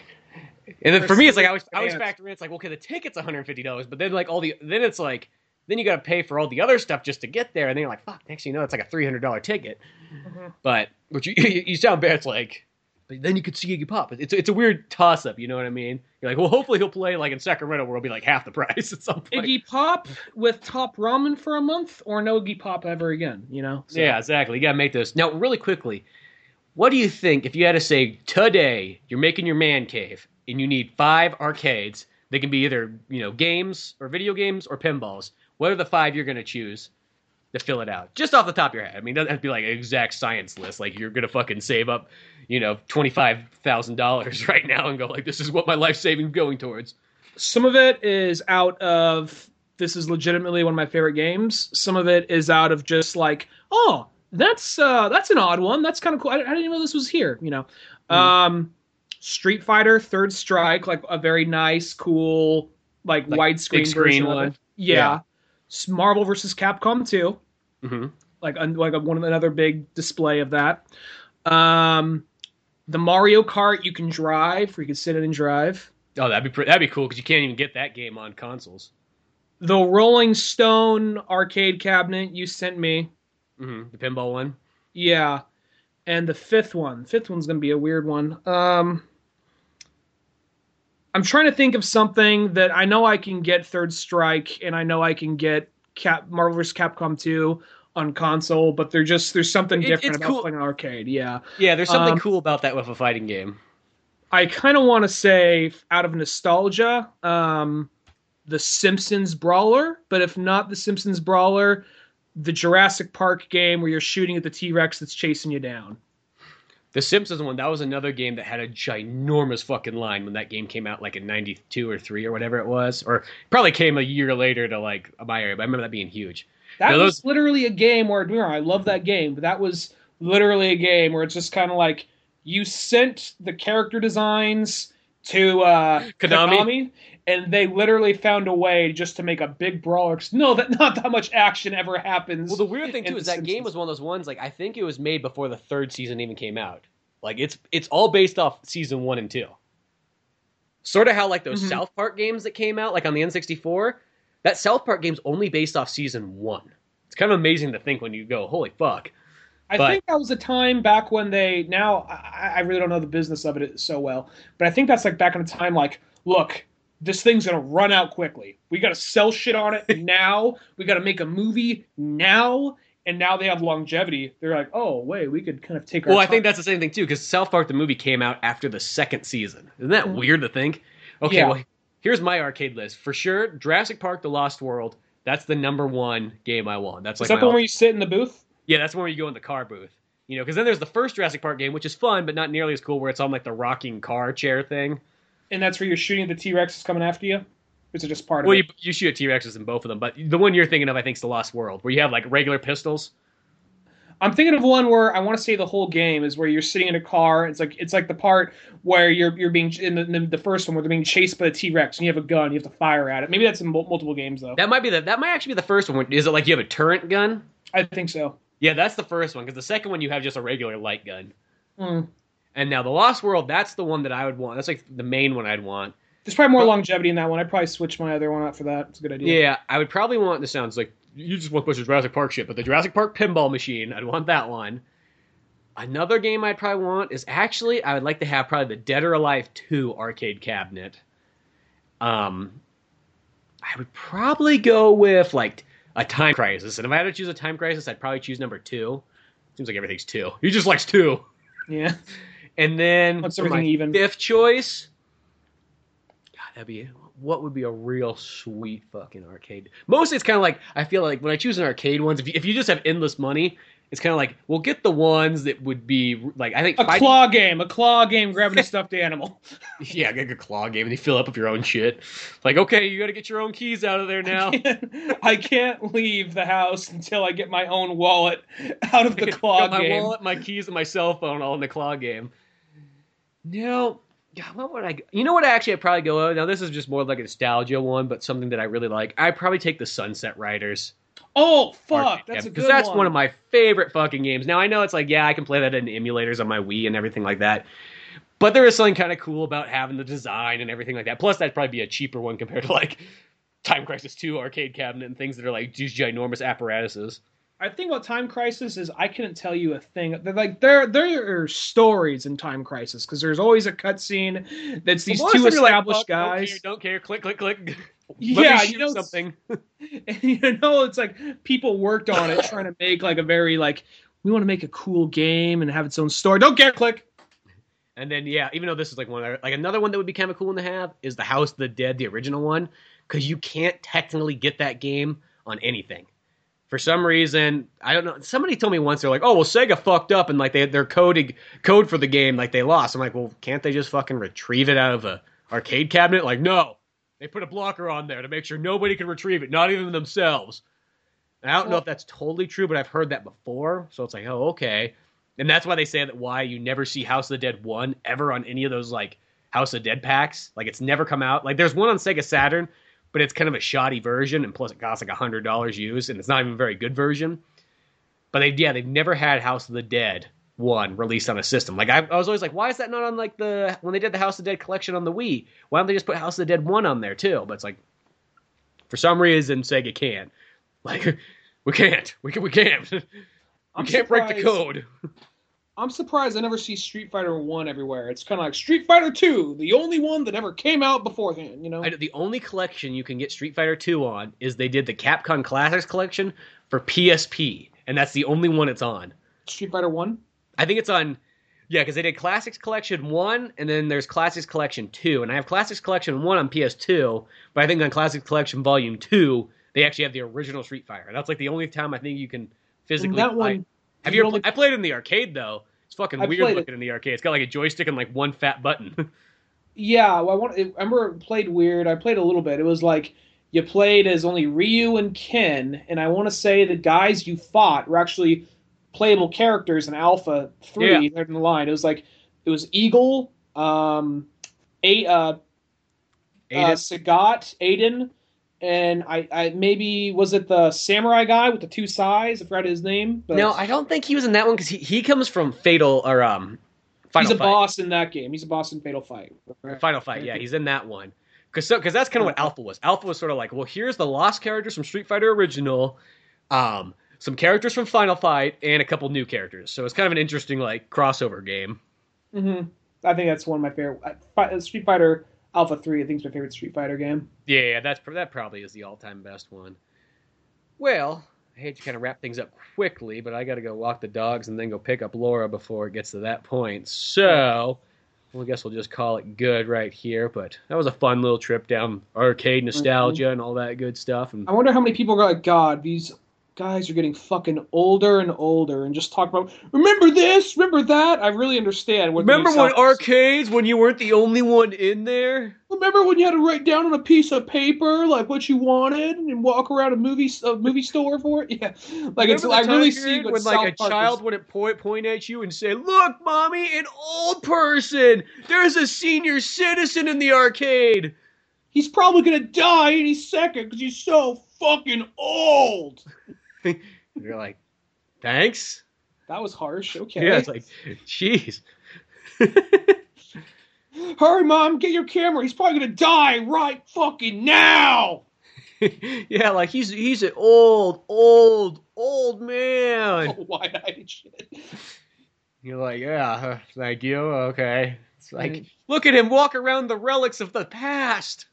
And then for me, it's like I always, I always factor in. It's like, okay, the ticket's one hundred fifty dollars, but then like all the, then it's like, then you got to pay for all the other stuff just to get there, and then you're like, fuck. Next thing you know, it's like a three hundred dollars ticket. Mm-hmm. But which you, you sound bad. It's like. But then you could see Iggy Pop. It's it's a weird toss-up, you know what I mean? You're like, well, hopefully he'll play like in Sacramento where it'll be like half the price at some point. Iggy Pop with Top Ramen for a month, or no Iggy Pop ever again, you know? So. Yeah, exactly. You got to make those. Now, really quickly, what do you think if you had to say, today, you're making your man cave, and you need five arcades, they can be either, you know, games, or video games, or pinballs. What are the five you're going to choose to fill it out? Just off the top of your head. I mean, it doesn't have to be like an exact science list. Like, you're going to fucking save up, you know, twenty-five thousand dollars right now and go like, this is what my life savings going towards. Some of it is out of, this is legitimately one of my favorite games. Some of it is out of just like, oh, that's uh, that's an odd one. That's kind of cool. I, I didn't even know this was here, you know. Mm. Um, Street Fighter Third Strike, like a very nice, cool, like, like widescreen version one. Of it. Yeah. yeah. Marvel versus Capcom two. Mm-hmm. Like, like a, one another big display of that. Um, the Mario Kart you can drive, where you can sit in and drive. Oh, that'd be pre- that'd be cool because you can't even get that game on consoles. The Rolling Stone arcade cabinet you sent me. Mm-hmm. The pinball one. Yeah, and the fifth one. Fifth one's gonna be a weird one. Um, I'm trying to think of something that I know I can get Third Strike, and I know I can get Cap Marvel versus. Capcom two on console, but they're just there's something it, different about cool. playing an arcade. Yeah, yeah. There's something um, cool about that with a fighting game. I kind of want to say, out of nostalgia, um, the Simpsons Brawler, but if not the Simpsons Brawler, the Jurassic Park game where you're shooting at the T-Rex that's chasing you down. The Simpsons one, that was another game that had a ginormous fucking line when that game came out, like in ninety-two or three or whatever it was, or probably came a year later to like my area, but I remember that being huge. That now, was those... literally a game where, I love that game, but that was literally a game where it's just kind of like, you sent the character designs to uh, Konami. Konami, and they literally found a way just to make a big brawler. No, that not that much action ever happens. Well, the weird thing too is that Simpsons. Game was one of those ones. Like, I think it was made before the third season even came out. Like, it's it's all based off season one and two. Sort of how like those mm-hmm. South Park games that came out, like on the N sixty-four. That South Park game's only based off season one. It's kind of amazing to think when you go, holy fuck. I but, think that was a time back when they, now, I, I really don't know the business of it so well, but I think that's like back in a time like, look, this thing's going to run out quickly. We got to sell shit on it now. We got to make a movie now. And now they have longevity. They're like, oh, wait, we could kind of take our Well, time. I think that's the same thing, too, because South Park, the movie, came out after the second season. Isn't that mm-hmm. weird to think? Okay, yeah. well, here's my arcade list. For sure, Jurassic Park, The Lost World, that's the number one game I want. That's like Is that the one where you sit in the booth? Yeah, that's where you go in the car booth. You know, because then there's the first Jurassic Park game, which is fun, but not nearly as cool, where it's on like the rocking car chair thing. And that's where you're shooting the T-Rexes coming after you? Or is it just part well, of it? Well, you, you shoot T-Rexes in both of them, but the one you're thinking of, I think, is The Lost World, where you have like regular pistols. I'm thinking of one where I want to say the whole game is where you're sitting in a car. It's like it's like the part where you're you're being in the, the first one where they're being chased by the T-Rex and you have a gun, you have to fire at it. Maybe that's in multiple games though. That might be the that might actually be the first one. Is it like you have a turret gun? I think so. Yeah, that's the first one, because the second one you have just a regular light gun. Mm. And now the Lost World, that's the one that I would want. That's like the main one I'd want. There's probably more longevity in that one. I'd probably switch my other one out for that. It's a good idea. Yeah, I would probably want, this sounds like, you just want to push the Jurassic Park shit, but the Jurassic Park pinball machine, I'd want that one. Another game I'd probably want is actually, I would like to have probably the Dead or Alive two arcade cabinet. Um, I would probably go with, like, a Time Crisis. And if I had to choose a Time Crisis, I'd probably choose number two. Seems like everything's two. He just likes two. Yeah. And then What's for everything my even? fifth choice, God, that'd be, what would be a real sweet fucking arcade? Mostly it's kind of like, I feel like when I choose an arcade ones, if you, if you just have endless money, it's kind of like, we'll get the ones that would be, like, I think... A fighting, claw game. A claw game grabbing a stuffed animal. yeah, get a claw game, and you fill up with your own shit. Like, okay, you gotta get your own keys out of there now. I can't, I can't leave the house until I get my own wallet out of the claw Got my game. wallet, my keys, and my cell phone all in the claw game. No... God, what would I... You know what actually I'd probably go... Now, this is just more like a nostalgia one, but something that I really like. I'd probably take the Sunset Riders. Oh, fuck. That's a good one. Because that's one of my favorite fucking games. Now, I know it's like, yeah, I can play that in emulators on my Wii and everything like that. But there is something kind of cool about having the design and everything like that. Plus, that'd probably be a cheaper one compared to, like, Time Crisis two arcade cabinet and things that are, like, these ginormous apparatuses. I think about Time Crisis is I couldn't tell you a thing. They're like there there are stories in Time Crisis because there's always a cutscene that's these well, two established like, guys. Don't care, don't care, click, click, click. Let Yeah, me shoot you know something. And, you know, it's like people worked on it trying to make like a very like we want to make a cool game and have its own story. Don't care, click. And then yeah, even though this is like one like another one that would be kind of cool to have is the House of the Dead, the original one, because you can't technically get that game on anything. For some reason, I don't know. Somebody told me once they're like, "Oh, well, Sega fucked up and like they their coding code for the game like they lost." I'm like, "Well, can't they just fucking retrieve it out of a arcade cabinet?" Like, no, they put a blocker on there to make sure nobody can retrieve it, not even themselves. And I don't know if that's totally true, but I've heard that before. So it's like, oh, okay. And that's why they say that why you never see House of the Dead one ever on any of those like House of the Dead packs. Like it's never come out. Like there's one on Sega Saturn. But it's kind of a shoddy version, and plus it costs like one hundred dollars used, and it's not even a very good version. But they, yeah, they've never had House of the Dead one released on a system. Like I, I was always like, why is that not on like the when they did the House of the Dead collection on the Wii? Why don't they just put House of the Dead one on there too? But it's like, for some reason, Sega can't. Like, we can't. We can. We can't. We I'm can't break the surprised- code. I'm surprised I never see Street Fighter one everywhere. It's kind of like Street Fighter two, the only one that ever came out beforehand, you know? I, the only collection you can get Street Fighter two on is they did the Capcom Classics collection for P S P, and that's the only one it's on. Street Fighter one? I think it's on, yeah, because they did Classics Collection one, and then there's Classics Collection two, and I have Classics Collection one on P S two, but I think on Classics Collection Volume two, they actually have the original Street Fighter. That's like the only time I think you can physically that play. one, Have you ever only- pl- I played it in the arcade, though. It's fucking I weird played looking it. in the arcade. It's got like a joystick and like one fat button. Yeah, well, I, want, I remember it played weird. I played a little bit. It was like you played as only Ryu and Ken, and I want to say the guys you fought were actually playable characters in Alpha three. Yeah. There in the line. It was like, it was Eagle, um, a, uh, uh, Aiden? Sagat, Aiden, and I, I maybe was it the samurai guy with the two sides? I forgot his name. But No, I don't think he was in that one because he, he comes from Fatal or um Final he's a Fight. boss in that game. He's a boss in Fatal Fight. Final Fight, yeah, he's in that one. Because so, cause that's kind of what Alpha was. Alpha was sort of like, well, here's the lost characters from Street Fighter Original, um, some characters from Final Fight, and a couple new characters. So it's kind of an interesting like crossover game. Mm-hmm. I think that's one of my favorite. uh, Street Fighter Alpha three, I think, is my favorite Street Fighter game. Yeah, yeah, that's that probably is the all-time best one. Well, I hate to kind of wrap things up quickly, but I got to go walk the dogs and then go pick up Laura before it gets to that point. So, well, I guess we'll just call it good right here. But that was a fun little trip down arcade nostalgia mm-hmm. and all that good stuff. And I wonder how many people are like, God, these guys are getting fucking older and older and just talk about, remember this, remember that. I really understand. What remember when arcades, when you weren't the only one in there? Remember when you had to write down on a piece of paper like what you wanted and walk around a movie a movie store for it? Yeah, like it's. I really see what when South like a Park child is. would point point at you and say, "Look, mommy, an old person. There's a senior citizen in the arcade. He's probably gonna die any second because he's so fucking old." You're like, thanks. That was harsh. Okay. Yeah, it's like, jeez. Hurry, Mom, get your camera. He's probably gonna die right fucking now. Yeah, like he's he's an old, old, old man. Oh, wide-eyed shit. You're like, yeah, uh, thank you. Okay. It's like, mm. Look at him walk around the relics of the past.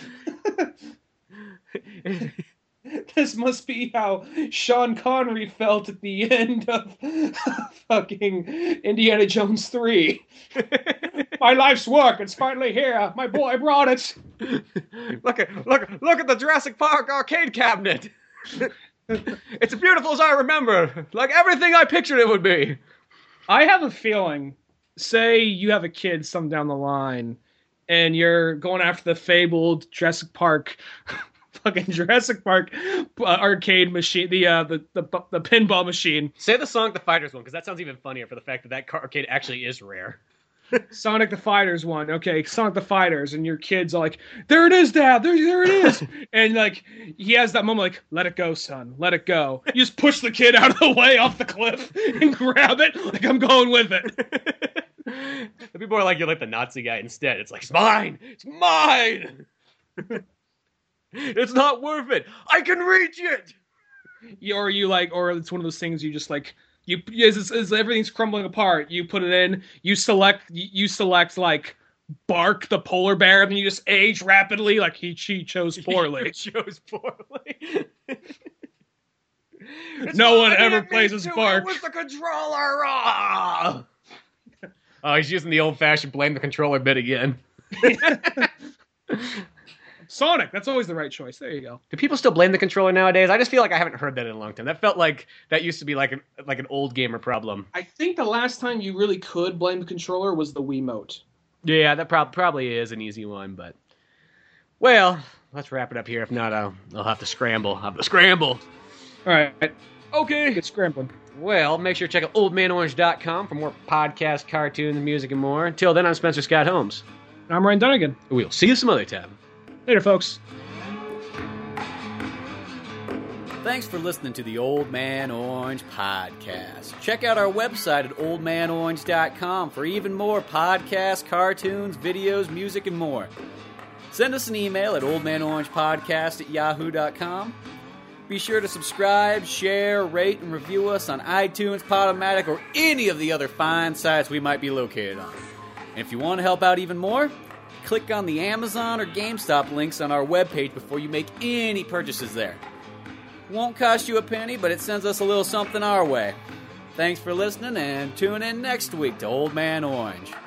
This must be how Sean Connery felt at the end of fucking Indiana Jones three. My life's work, it's finally here. My boy brought it. Look at look look at the Jurassic Park arcade cabinet. It's as beautiful as I remember, like everything I pictured it would be. I have a feeling, say you have a kid some down the line, and you're going after the fabled Jurassic Park. Fucking Jurassic Park uh, arcade machine, the, uh, the the the pinball machine. Say the Sonic the Fighters one, because that sounds even funnier for the fact that that arcade actually is rare. Sonic the Fighters one, okay, Sonic the Fighters, and your kid's like, there it is, Dad, there, there it is. And like, he has that moment like, let it go, son, let it go. You just push the kid out of the way off the cliff and grab it, like, I'm going with it. The people are like, you're like the Nazi guy instead. It's like, it's mine, it's mine. It's not worth it. I can reach it. You, or you like, or it's one of those things you just like, you as, as everything's crumbling apart. You put it in. You select. You select like Bark the polar bear, and then you just age rapidly. Like he, she chose poorly. He chose poorly. No one ever plays as Bark. It was the controller. Ah! Oh, he's using the old-fashioned blame the controller bit again. Sonic, that's always the right choice. There you go. Do people still blame the controller nowadays? I just feel like I haven't heard that in a long time. That felt like that used to be like an, like an old gamer problem. I think the last time you really could blame the controller was the Wiimote. Yeah, that prob- probably is an easy one, but... Well, let's wrap it up here. If not, I'll, I'll have to scramble. I'll have to scramble. All right. Okay. Get scrambling. Well, make sure to check out old man orange dot com for more podcasts, cartoons, music, and more. Until then, I'm Spencer Scott Holmes. I'm Ryan Dunnigan. We'll see you some other time. Later, folks. Thanks for listening to the Old Man Orange podcast. Check out our website at old man orange dot com for even more podcasts, cartoons, videos, music, and more. Send us an email at old man orange podcast at yahoo dot com. Be sure to subscribe, share, rate, and review us on iTunes, Podomatic, or any of the other fine sites we might be located on. And if you want to help out even more, click on the Amazon or GameStop links on our webpage before you make any purchases there. Won't cost you a penny, but it sends us a little something our way. Thanks for listening, and tune in next week to Old Man Orange.